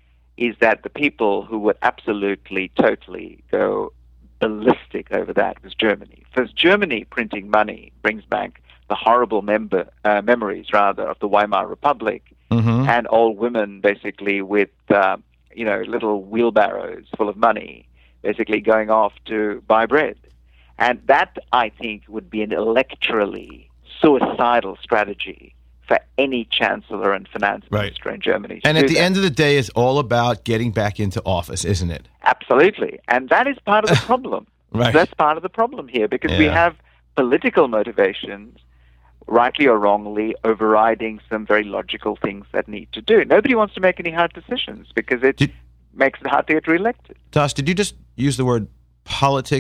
is that the people who would absolutely, totally go ballistic over that was Germany. Because Germany printing money brings back the horrible memories, of the Weimar Republic and old women basically with, little wheelbarrows full of money basically going off to buy bread. And that, I think, would be an electorally suicidal strategy for any chancellor and finance minister in Germany. And at the end of the day, it's all about getting back into office, isn't it? Absolutely. And that is part of the problem. That's part of the problem here, because we have political motivations, rightly or wrongly, overriding some very logical things that need to do. Nobody wants to make any hard decisions because it makes it hard to get reelected. Tas, did you just use the word politics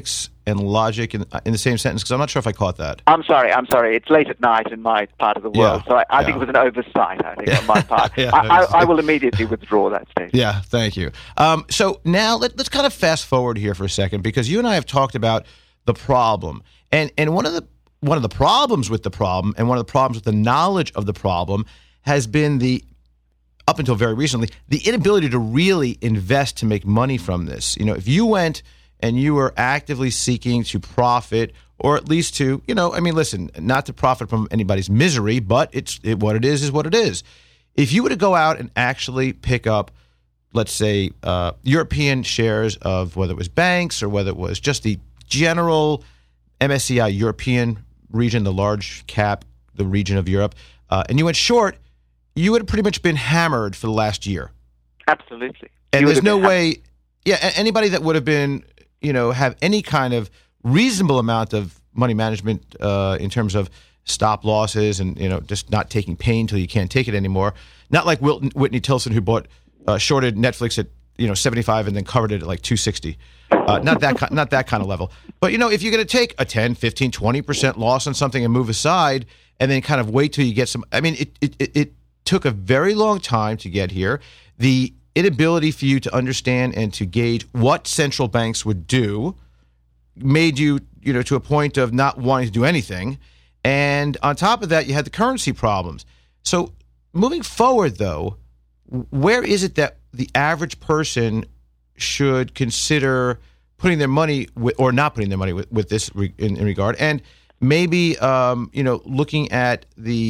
and logic in the same sentence? Because I'm not sure if I caught that. I'm sorry. It's late at night in my part of the world, so I think it was an oversight, on my part. I will immediately withdraw that statement. Yeah, thank you. So now let's kind of fast forward here for a second, because you and I have talked about the problem. And one of the problems with the problem, and one of the problems with the knowledge of the problem, has been up until very recently, the inability to really invest to make money from this. If you went and you were actively seeking to profit, or at least to, listen, not to profit from anybody's misery, but what it is what it is. If you were to go out and actually pick up, let's say, European shares of whether it was banks or whether it was just the general MSCI European region, the large cap, the region of Europe, and you went short, you would have pretty much been hammered for the last year. Absolutely. And there's no way, anybody that would have been, have any kind of reasonable amount of money management in terms of stop losses and, just not taking pain till you can't take it anymore. Not like Whitney Tilson, who shorted Netflix at, 75 and then covered it at like 260. Not that kind of level. But, if you're going to take a 10, 15, 20% loss on something and move aside and then kind of wait till you get some, it took a very long time to get here. The inability for you to understand and to gauge what central banks would do made you, to a point of not wanting to do anything. And on top of that, you had the currency problems. So moving forward, though, where is it that the average person should consider putting their money or not putting their money with this in regard? And maybe, looking at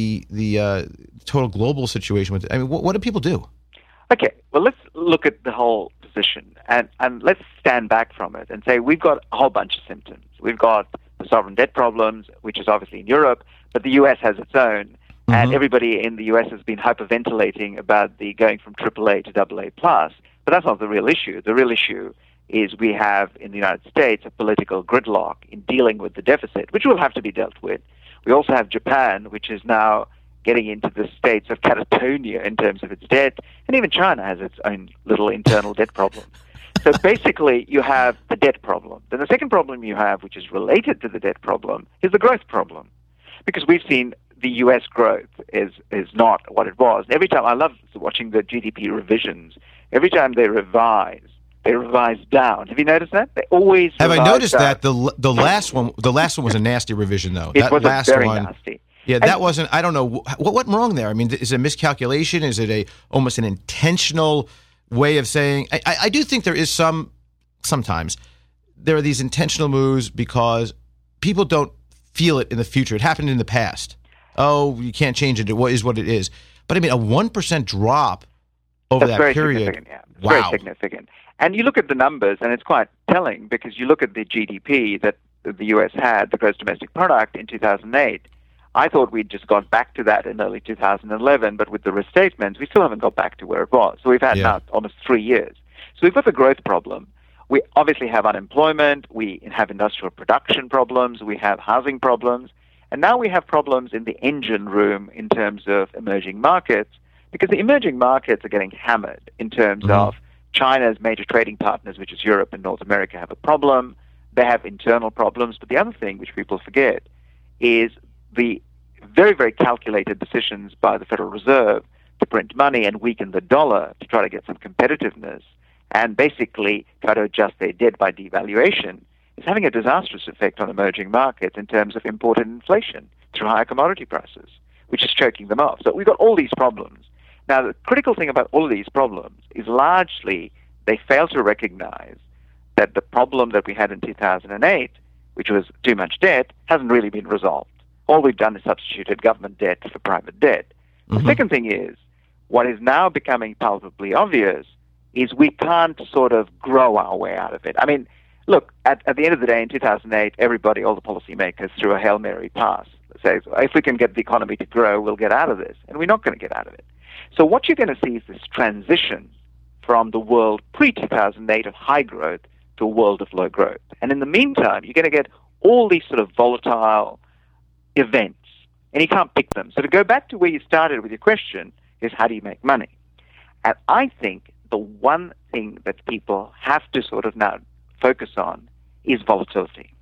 the total global situation with it. What do people do? Okay, well, let's look at the whole position and let's stand back from it and say we've got a whole bunch of symptoms. We've got the sovereign debt problems, which is obviously in Europe, but the U.S. has its own. And everybody in the U.S. has been hyperventilating about the going from AAA to AA+. But that's not the real issue. The real issue is we have in the United States a political gridlock in dealing with the deficit, which will have to be dealt with. We also have Japan, which is now getting into the states of catatonia in terms of its debt, and even China has its own little internal debt problem. So basically, you have the debt problem. Then the second problem you have, which is related to the debt problem, is the growth problem. Because we've seen the U.S. growth is not what it was. Every time, I love watching the GDP revisions. Every time they revise down. Have you noticed that? They always have. I noticed down. That the last one was a nasty revision, though. It was very nasty. Yeah, that wasn't. I don't know what went wrong there. Is it a miscalculation? Is it almost an intentional way of saying? I do think there is sometimes there are these intentional moves because people don't feel it in the future. It happened in the past. Oh, you can't change it. It is what it is. But a 1% drop over that period. Yeah. It's wow. Very significant. And you look at the numbers, and it's quite telling because you look at the GDP that the U.S. had, the gross domestic product, in 2008. I thought we'd just gone back to that in early 2011, but with the restatements, we still haven't got back to where it was. So we've had now almost 3 years. So we've got the growth problem. We obviously have unemployment. We have industrial production problems. We have housing problems. And now we have problems in the engine room in terms of emerging markets, because the emerging markets are getting hammered in terms of China's major trading partners, which is Europe and North America, have a problem. They have internal problems. But the other thing which people forget is the very, very calculated decisions by the Federal Reserve to print money and weaken the dollar to try to get some competitiveness and basically try to adjust their debt by devaluation is having a disastrous effect on emerging markets in terms of imported inflation through higher commodity prices, which is choking them off. So we've got all these problems. Now, the critical thing about all of these problems is largely they fail to recognize that the problem that we had in 2008, which was too much debt, hasn't really been resolved. All we've done is substituted government debt for private debt. The second thing is, what is now becoming palpably obvious is we can't sort of grow our way out of it. Look, at the end of the day, in 2008, everybody, all the policymakers, threw a Hail Mary pass. Says, if we can get the economy to grow, we'll get out of this. And we're not going to get out of it. So what you're going to see is this transition from the world pre-2008 of high growth to a world of low growth. And in the meantime, you're going to get all these sort of volatile events, and you can't pick them. So to go back to where you started with your question is, how do you make money? And I think the one thing that people have to sort of now focus on is volatility.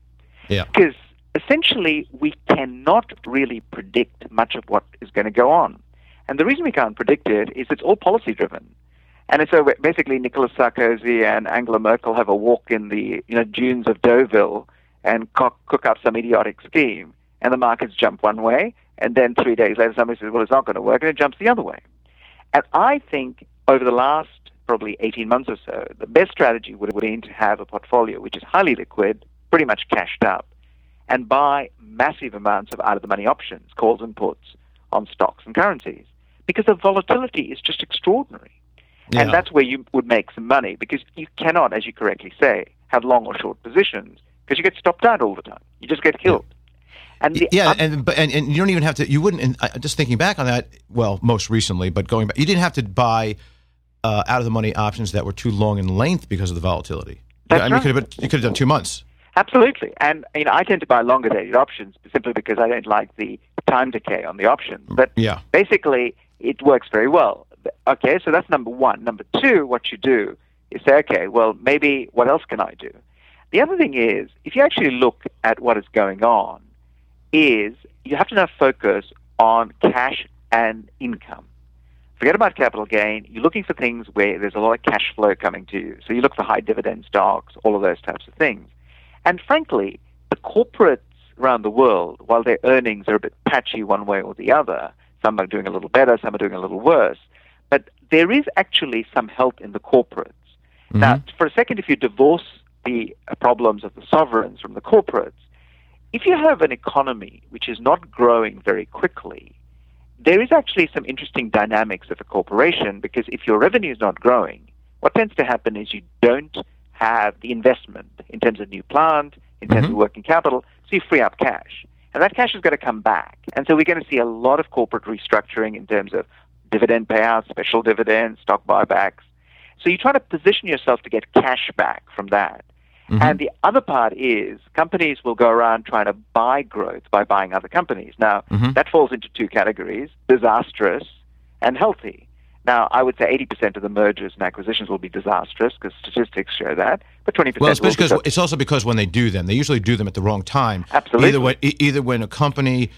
Yeah. Because essentially, we cannot really predict much of what is going to go on. And the reason we can't predict it is it's all policy-driven. And so basically, Nicolas Sarkozy and Angela Merkel have a walk in the dunes of Deauville and cook up some idiotic scheme, and the markets jump one way, and then 3 days later somebody says, well, it's not going to work, and it jumps the other way. And I think over the last probably 18 months or so, the best strategy would have been to have a portfolio which is highly liquid, pretty much cashed up, and buy massive amounts of out-of-the-money options, calls and puts, on stocks and currencies, because the volatility is just extraordinary. Yeah. And that's where you would make some money, because you cannot, as you correctly say, have long or short positions, because you get stopped out all the time. You just get killed. And and you don't even have to. You wouldn't. And just thinking back on that, well, most recently, but going back, you didn't have to buy out of the money options that were too long in length because of the volatility. That's right. You could have done 2 months. Absolutely. And I tend to buy longer dated options simply because I don't like the time decay on the options. But basically, it works very well. Okay, so that's number one. Number two, what you do is say, okay, well, maybe what else can I do? The other thing is, if you actually look at what is going on, is you have to now focus on cash and income. Forget about capital gain. You're looking for things where there's a lot of cash flow coming to you. So you look for high dividend stocks, all of those types of things. And frankly, the corporates around the world, while their earnings are a bit patchy one way or the other, some are doing a little better, some are doing a little worse, but there is actually some health in the corporates. Mm-hmm. Now, for a second, if you divorce the problems of the sovereigns from the corporates, if you have an economy which is not growing very quickly, there is actually some interesting dynamics of a corporation, because if your revenue is not growing, what tends to happen is you don't have the investment in terms of new plant, in terms of working capital, so you free up cash. And that cash is going to come back. And so we're going to see a lot of corporate restructuring in terms of dividend payouts, special dividends, stock buybacks. So you try to position yourself to get cash back from that. Mm-hmm. And the other part is companies will go around trying to buy growth by buying other companies. Now, that falls into two categories, disastrous and healthy. Now, I would say 80% of the mergers and acquisitions will be disastrous, because statistics show that, but 20% well, it's also because when they do them, they usually do them at the wrong time. Absolutely. Either when a company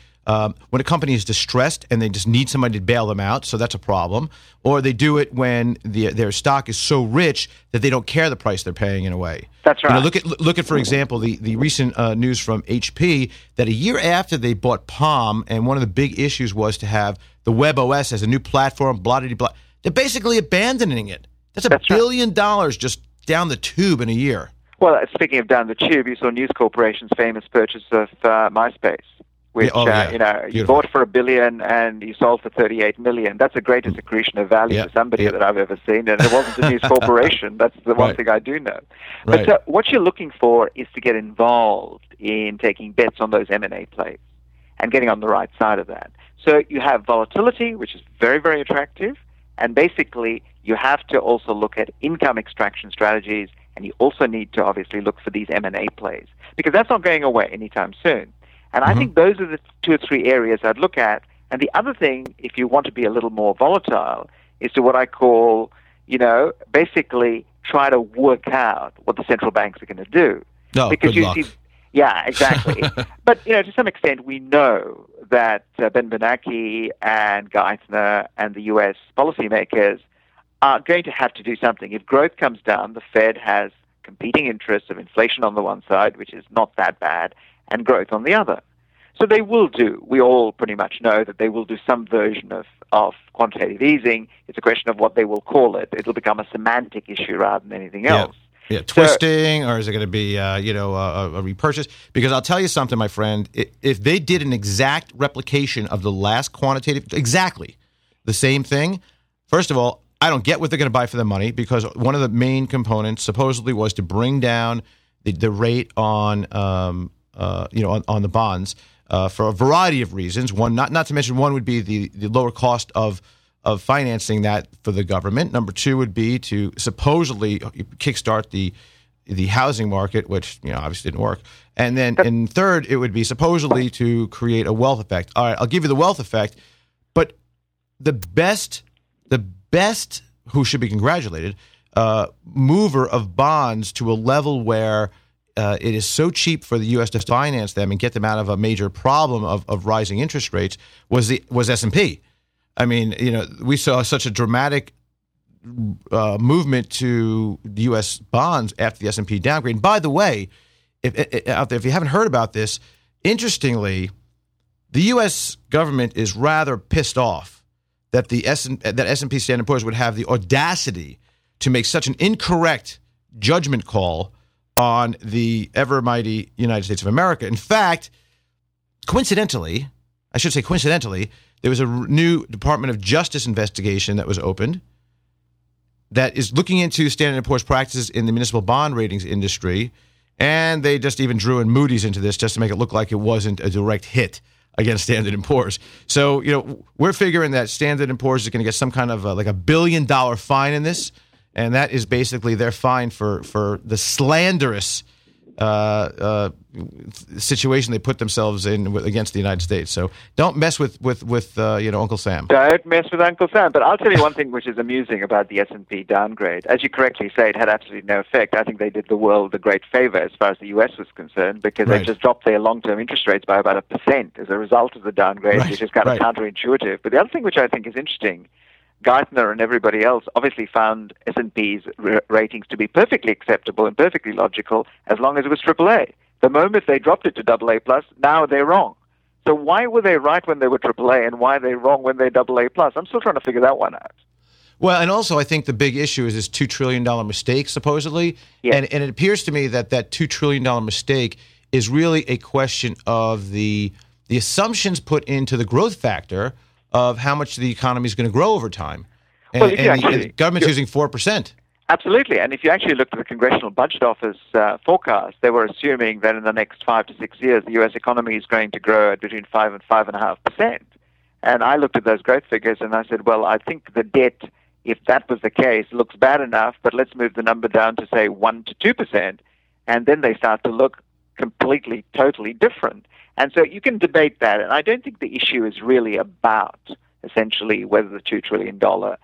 is distressed and they just need somebody to bail them out, so that's a problem, or they do it when their stock is so rich that they don't care the price they're paying in a way. That's right. Look at for example, the recent news from HP that a year after they bought Palm, and one of the big issues was to have the Web OS as a new platform, blah-de-blah. They're basically abandoning it. That's $1 billion just down the tube in a year. Well, speaking of down the tube, you saw News Corporation's famous purchase of MySpace, which you bought for $1 billion and you sold for $38 million. That's the greatest accretion of value for somebody that I've ever seen, and it wasn't a News Corporation. That's the one thing I do know. Right. But what you're looking for is to get involved in taking bets on those M&A plays and getting on the right side of that. So you have volatility, which is very, very attractive, and basically you have to also look at income extraction strategies, and you also need to obviously look for these M&A plays, because that's not going away anytime soon. And I think those are the 2 or 3 areas I'd look at. And the other thing, if you want to be a little more volatile, is to what I call, basically try to work out what the central banks are going to do. No, because good luck. Yeah, exactly. But, to some extent, we know that Ben Bernanke and Geithner and the U.S. policymakers are going to have to do something. If growth comes down, the Fed has competing interests of inflation on the one side, which is not that bad, and growth on the other. So they will do. We all pretty much know that they will do some version of quantitative easing. It's a question of what they will call it. It'll become a semantic issue rather than anything else. Yeah, twisting, or is it going to be, a repurchase? Because I'll tell you something, my friend. If they did an exact replication of the last quantitative, exactly the same thing, first of all, I don't get what they're going to buy for their money, because one of the main components supposedly was to bring down the rate on the bonds for a variety of reasons. One, not to mention, one would be the lower cost of financing that for the government. Number two would be to supposedly kickstart the housing market, which obviously didn't work. And then, and third, it would be supposedly to create a wealth effect. All right, I'll give you the wealth effect, but the best, who should be congratulated, mover of bonds to a level where it is so cheap for the U.S. to finance them and get them out of a major problem of rising interest rates was S&P. I mean, we saw such a dramatic movement to U.S. bonds after the S&P downgrade. And by the way, if you haven't heard about this, interestingly, the U.S. government is rather pissed off that that S&P Standard & Poor's would have the audacity to make such an incorrect judgment call on the ever mighty United States of America. In fact, coincidentally, there was a new Department of Justice investigation that was opened that is looking into Standard & Poor's practices in the municipal bond ratings industry, and they just even drew in Moody's into this just to make it look like it wasn't a direct hit against Standard & Poor's. So, we're figuring that Standard & Poor's is going to get some kind of like $1 billion fine in this, and that is basically their fine for the slanderous situation they put themselves in against the United States. So don't mess with Uncle Sam. Don't mess with Uncle Sam. But I'll tell you one thing which is amusing about the S&P downgrade. As you correctly say, it had absolutely no effect. I think they did the world a great favor as far as the U.S. was concerned, because they just dropped their long-term interest rates by about 1% as a result of the downgrade, which is kind of counterintuitive. But the other thing which I think is interesting, Geithner and everybody else obviously found S&P's ratings to be perfectly acceptable and perfectly logical as long as it was AAA. The moment they dropped it to AA+, now they're wrong. So why were they right when they were AAA and why are they wrong when they're AA+? I'm still trying to figure that one out. Well, and also I think the big issue is this $2 trillion mistake, supposedly. Yes. And it appears to me that $2 trillion mistake is really a question of the assumptions put into the growth factor of how much the economy is going to grow over time. And, the government's using 4%. Absolutely. And if you actually look at the Congressional Budget Office forecast, they were assuming that in the next 5 to 6 years, the U.S. economy is going to grow at between 5 and 5.5%. And I looked at those growth figures and I said, well, I think the debt, if that was the case, looks bad enough, but let's move the number down to, say, 1 to 2%. And then they start to look completely, totally different. And so you can debate that, and I don't think the issue is really about, essentially, whether the $2 trillion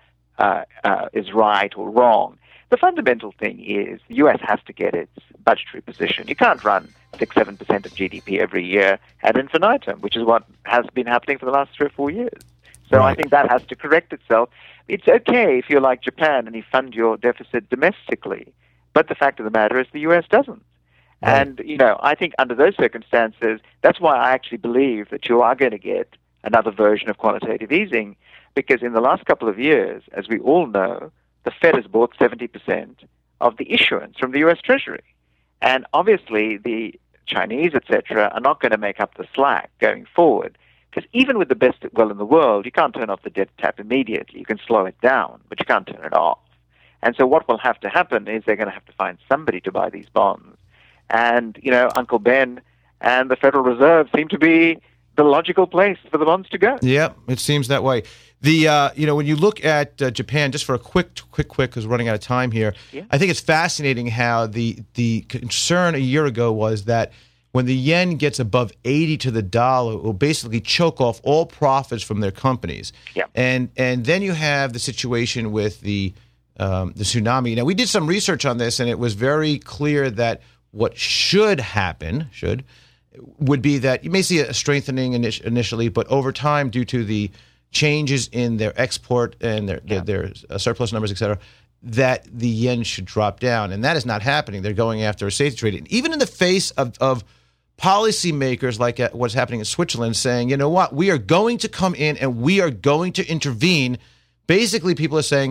is right or wrong. The fundamental thing is the U.S. has to get its budgetary position. You can't run 6-7% of GDP every year ad infinitum, which is what has been happening for the last 3 or 4 years. So I think that has to correct itself. It's okay if you're like Japan and you fund your deficit domestically, but the fact of the matter is the U.S. doesn't. And, I think under those circumstances, that's why I actually believe that you are going to get another version of quantitative easing, because in the last couple of years, as we all know, the Fed has bought 70% of the issuance from the U.S. Treasury. And obviously the Chinese, etc., are not going to make up the slack going forward, because even with the best will in the world, you can't turn off the debt tap immediately. You can slow it down, but you can't turn it off. And so what will have to happen is they're going to have to find somebody to buy these bonds. And, Uncle Ben and the Federal Reserve seem to be the logical place for the bonds to go. Yeah, it seems that way. When you look at Japan, just for a quick, because we're running out of time here, I think it's fascinating how the concern a year ago was that when the yen gets above 80 to the dollar, it will basically choke off all profits from their companies. Yeah. And then you have the situation with the tsunami. Now, we did some research on this, and it was very clear that what should happen would be that you may see a strengthening initially, but over time, due to the changes in their export and their surplus numbers, et cetera, that the yen should drop down. And that is not happening. They're going after a safety trade. And even in the face of policymakers like what's happening in Switzerland saying, you know what, we are going to come in and we are going to intervene. Basically, people are saying,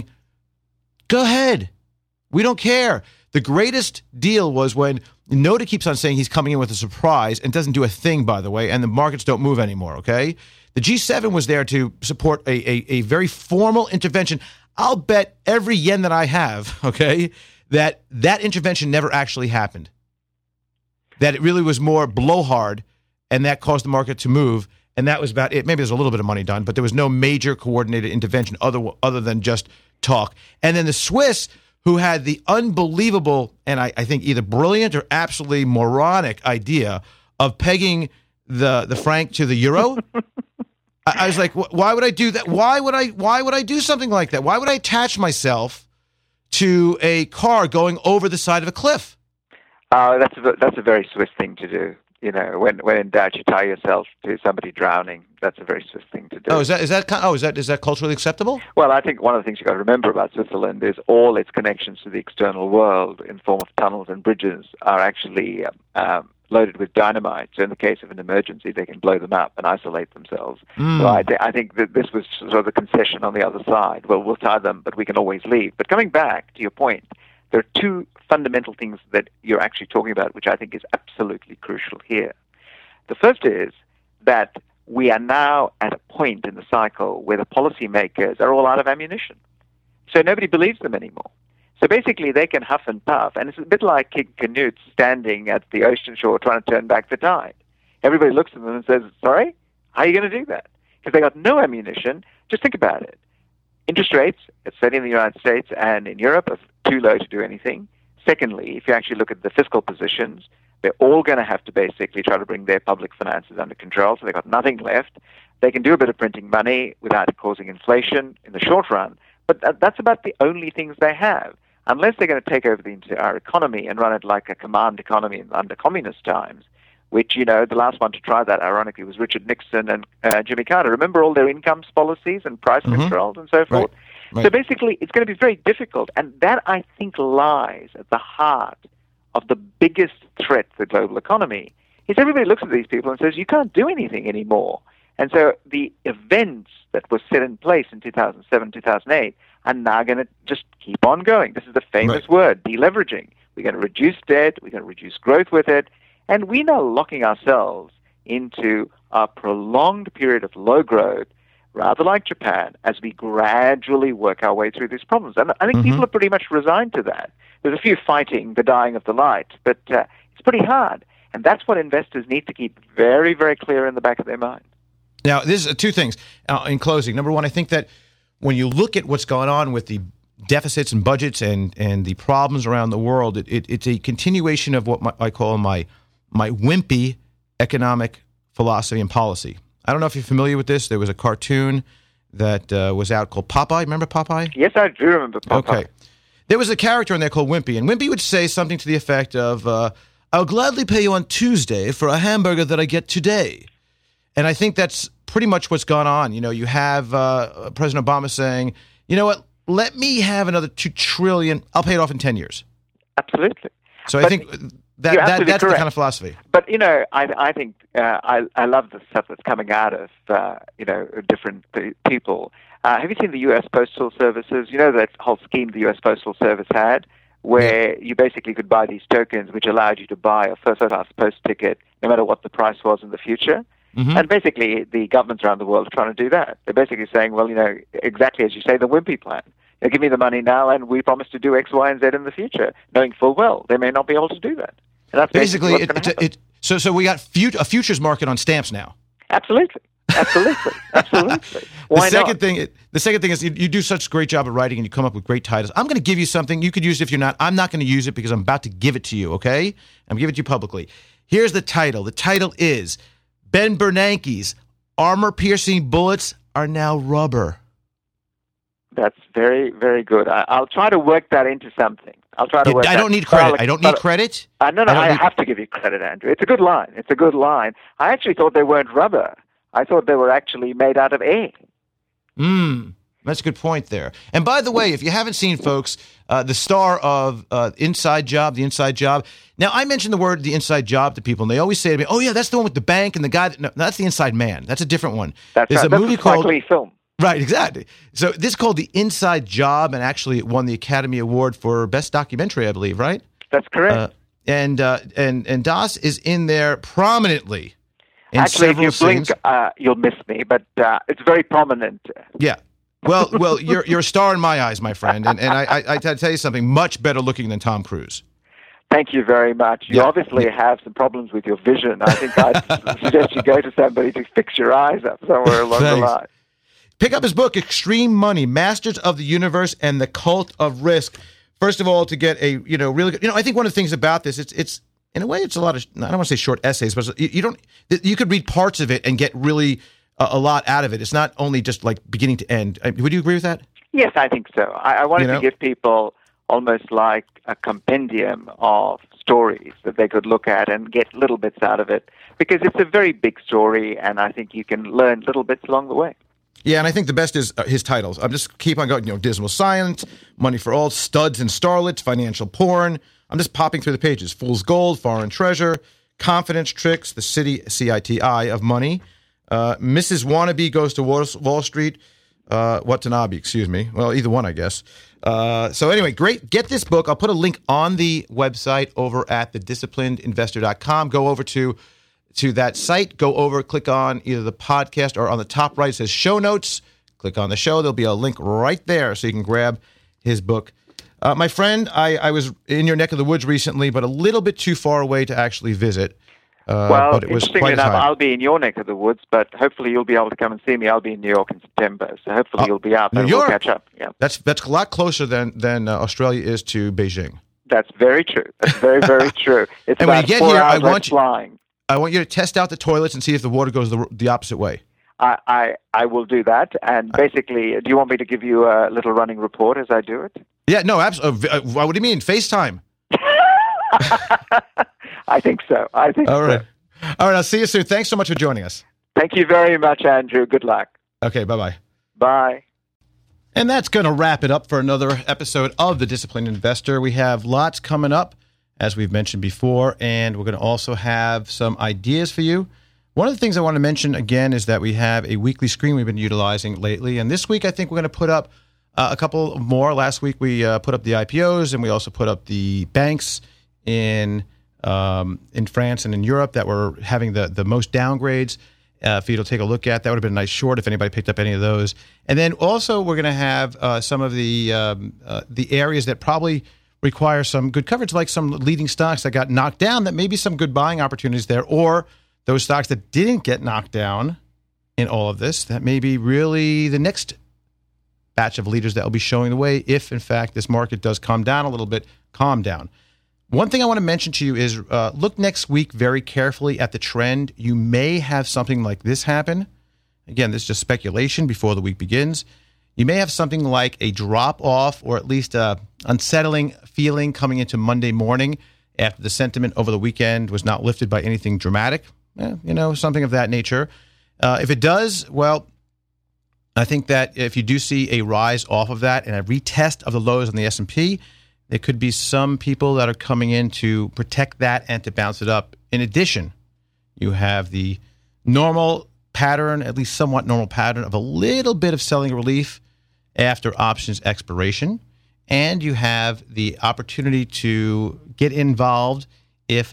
go ahead. We don't care. The greatest deal was when Noda keeps on saying he's coming in with a surprise and doesn't do a thing, by the way, and the markets don't move anymore, okay? The G7 was there to support a very formal intervention. I'll bet every yen that I have, okay, that intervention never actually happened. That it really was more blowhard, and that caused the market to move, and that was about it. Maybe there's a little bit of money done, but there was no major coordinated intervention other than just talk. And then the Swiss, who had the unbelievable, and I think either brilliant or absolutely moronic idea of pegging the franc to the euro. I was like, why would I do that? Why would I do something like that? Why would I attach myself to a car going over the side of a cliff? That's a very Swiss thing to do. You know, when in doubt, you tie yourself to somebody drowning. That's a very Swiss thing to do. Oh, is that culturally acceptable? Well, I think one of the things you've got to remember about Switzerland is all its connections to the external world in form of tunnels and bridges are actually loaded with dynamite. So in the case of an emergency, they can blow them up and isolate themselves. So I think that this was sort of the concession on the other side. Well, we'll tie them, but we can always leave. But coming back to your point, there are two fundamental things that you're actually talking about, which I think is absolutely crucial here. The first is that we are now at a point in the cycle where the policymakers are all out of ammunition. So nobody believes them anymore. So basically they can huff and puff, and it's a bit like King Canute standing at the ocean shore trying to turn back the tide. Everybody looks at them and says, sorry, how are you going to do that? Because they got no ammunition. Just think about it. Interest rates, certainly in the United States and in Europe, are too low to do anything. Secondly, if you actually look at the fiscal positions, they're all going to have to basically try to bring their public finances under control, so they've got nothing left. They can do a bit of printing money without causing inflation in the short run, but that's about the only things they have. Unless they're going to take over the entire economy and run it like a command economy under communist times, which, you know, the last one to try that, ironically, was Richard Nixon and Jimmy Carter. Remember all their income policies and price controls and so forth? Right. So basically, it's going to be very difficult, and that, I think, lies at the heart of the biggest threat to the global economy, is everybody looks at these people and says, you can't do anything anymore. And so the events that were set in place in 2007, 2008 are now going to just keep on going. This is the famous word, deleveraging. We're going to reduce debt, we're going to reduce growth with it, and we're now locking ourselves into a prolonged period of low growth, rather like Japan, as we gradually work our way through these problems. And I think people are pretty much resigned to that. There's a few fighting the dying of the light, but it's pretty hard. And that's what investors need to keep very, very clear in the back of their mind. Now, this is two things in closing. Number one, I think that when you look at what's going on with the deficits and budgets and the problems around the world, it's a continuation of what I call my wimpy economic philosophy and policy. I don't know if you're familiar with this. There was a cartoon that was out called Popeye. Remember Popeye? Yes, I do remember Popeye. Okay. There was a character in there called Wimpy, and Wimpy would say something to the effect of, I'll gladly pay you on Tuesday for a hamburger that I get today. And I think that's pretty much what's gone on. You know, you have President Obama saying, you know what, let me have another $2 trillion. I'll pay it off in 10 years. Absolutely. So I think that's correct. The kind of philosophy. But, you know, I think I love the stuff that's coming out of, different people. Have you seen the U.S. Postal Services? You know that whole scheme the U.S. Postal Service had where you basically could buy these tokens which allowed you to buy a first-class post ticket no matter what the price was in the future. And basically the governments around the world are trying to do that. They're basically saying, well, you know, exactly as you say, the wimpy plan. You know, give me the money now and we promise to do X, Y, and Z in the future, knowing full well they may not be able to do that. And that's basically so we got a futures market on stamps now. Absolutely. Why not? The second thing is you do such a great job at writing and you come up with great titles. I'm going to give you something. You could use it if you're not. I'm not going to use it because I'm about to give it to you, okay? I'm giving it to you publicly. Here's the title. The title is Ben Bernanke's armor-piercing bullets are now rubber. That's very, very good. I'll try to work that into something. I'll try to work. I don't need credit. I don't need credit. No. I have to give you credit, Andrew. It's a good line. I actually thought they weren't rubber. I thought they were actually made out of air. That's a good point there. And by the way, if you haven't seen, folks, the star of The Inside Job. Now, I mentioned the word The Inside Job to people, and they always say to me, oh, yeah, that's the one with the bank and the guy. No, that's The Inside Man. That's a different one. There's a movie called Spike Lee film. Right, exactly. So this is called The Inside Job, and actually it won the Academy Award for Best Documentary, I believe, right? That's correct. And Das is in there prominently. Actually, if you blink, you'll miss me, but it's very prominent. Yeah. Well, you're a star in my eyes, my friend, and I tell you something, much better looking than Tom Cruise. Thank you very much. You obviously have some problems with your vision. I think I'd suggest you go to somebody to fix your eyes up somewhere along the line. Pick up his book, Extreme Money, Masters of the Universe and the Cult of Risk. First of all, to get a really good, I think one of the things about this, it's in a way, it's a lot of, I don't want to say short essays, but you could read parts of it and get really a lot out of it. It's not only just like beginning to end. Would you agree with that? Yes, I think so. I wanted to give people almost like a compendium of stories that they could look at and get little bits out of it, because it's a very big story, and I think you can learn little bits along the way. Yeah, and I think the best is his titles. I'm just keep on going. Dismal Science, Money for All, Studs and Starlets, Financial Porn. I'm just popping through the pages. Fool's Gold, Foreign Treasure, Confidence Tricks, The City, CITI of Money. Mrs. Wannabe Goes to Wall Street. Watanabe, excuse me. Well, either one, I guess. So anyway, great. Get this book. I'll put a link on the website over at thedisciplinedinvestor.com. Go over to that site. Go over, click on either the podcast or on the top right, it says show notes. Click on the show. There'll be a link right there so you can grab his book. My friend, I was in your neck of the woods recently, but a little bit too far away to actually visit. But it was interestingly enough, I'll be in your neck of the woods, but hopefully you'll be able to come and see me. I'll be in New York in September, so hopefully you'll be up and we'll catch up. Yeah. That's a lot closer than Australia is to Beijing. That's very true. That's very, very true. It's and about when you get 4 here, hours flying. I want you to test out the toilets and see if the water goes the opposite way. I will do that. And basically, do you want me to give you a little running report as I do it? Yeah, no, absolutely. What do you mean? FaceTime? I think so. All right. All right, I'll see you soon. Thanks so much for joining us. Thank you very much, Andrew. Good luck. Okay, bye-bye. Bye. And that's going to wrap it up for another episode of The Disciplined Investor. We have lots coming up, as we've mentioned before, and we're going to also have some ideas for you. One of the things I want to mention again is that we have a weekly screen we've been utilizing lately, and this week I think we're going to put up a couple more. Last week we put up the IPOs, and we also put up the banks in France and in Europe that were having the most downgrades for you to take a look at. That would have been a nice short if anybody picked up any of those. And then also we're going to have some of the areas that probably require some good coverage, like some leading stocks that got knocked down, that may be some good buying opportunities there, or those stocks that didn't get knocked down in all of this, that may be really the next batch of leaders that will be showing the way if, in fact, this market does calm down a little bit. Calm down. One thing I want to mention to you is look next week very carefully at the trend. You may have something like this happen. Again, this is just speculation before the week begins. You may have something like a drop-off or at least a unsettling feeling coming into Monday morning after the sentiment over the weekend was not lifted by anything dramatic. Something of that nature. If it does, well, I think that if you do see a rise off of that and a retest of the lows on the S&P, there could be some people that are coming in to protect that and to bounce it up. In addition, you have the normal pattern, at least somewhat normal pattern, of a little bit of selling relief after options expiration. And you have the opportunity to get involved if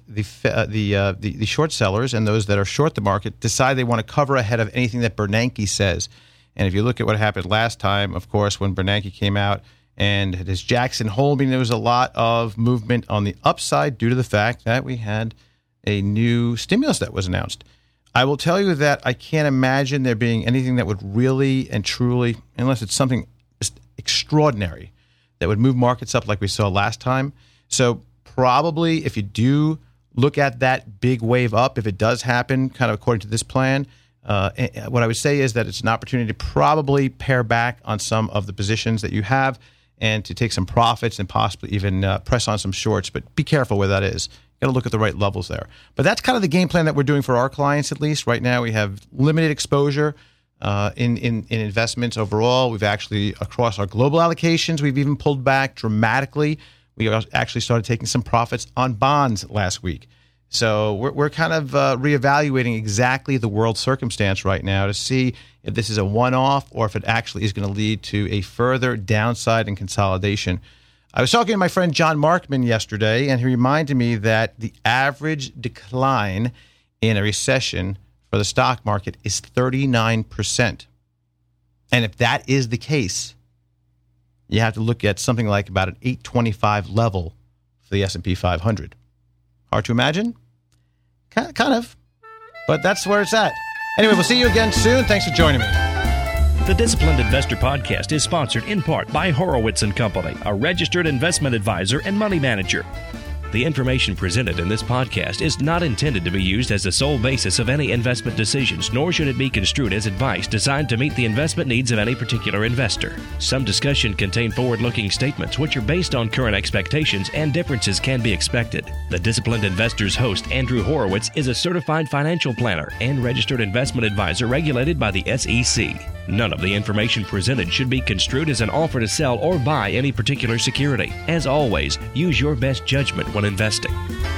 the short sellers and those that are short the market decide they want to cover ahead of anything that Bernanke says. And if you look at what happened last time, of course, when Bernanke came out and his Jackson Hole meeting, there was a lot of movement on the upside due to the fact that we had a new stimulus that was announced. I will tell you that I can't imagine there being anything that would really and truly, unless it's something just extraordinary, that would move markets up like we saw last time. So probably if you do look at that big wave up, if it does happen kind of according to this plan, what I would say is that it's an opportunity to probably pare back on some of the positions that you have and to take some profits and possibly even press on some shorts. But be careful where that is. Got to look at the right levels there. But that's kind of the game plan that we're doing for our clients, at least. Right now we have limited exposure in investments overall. We've actually, across our global allocations, we've even pulled back dramatically. We actually started taking some profits on bonds last week. So we're kind of reevaluating exactly the world circumstance right now to see if this is a one-off or if it actually is going to lead to a further downside and consolidation. I was talking to my friend John Markman yesterday, and he reminded me that the average decline in a recession for the stock market is 39%. And if that is the case, you have to look at something like about an 825 level for the S&P 500. Hard to imagine? Kind of. But that's where it's at. Anyway, we'll see you again soon. Thanks for joining me. The Disciplined Investor Podcast is sponsored in part by Horowitz & Company, a registered investment advisor and money manager. The information presented in this podcast is not intended to be used as the sole basis of any investment decisions, nor should it be construed as advice designed to meet the investment needs of any particular investor. Some discussion contain forward-looking statements which are based on current expectations, and differences can be expected. The Disciplined Investors host, Andrew Horowitz, is a certified financial planner and registered investment advisor regulated by the SEC. None of the information presented should be construed as an offer to sell or buy any particular security. As always, use your best judgment when investing.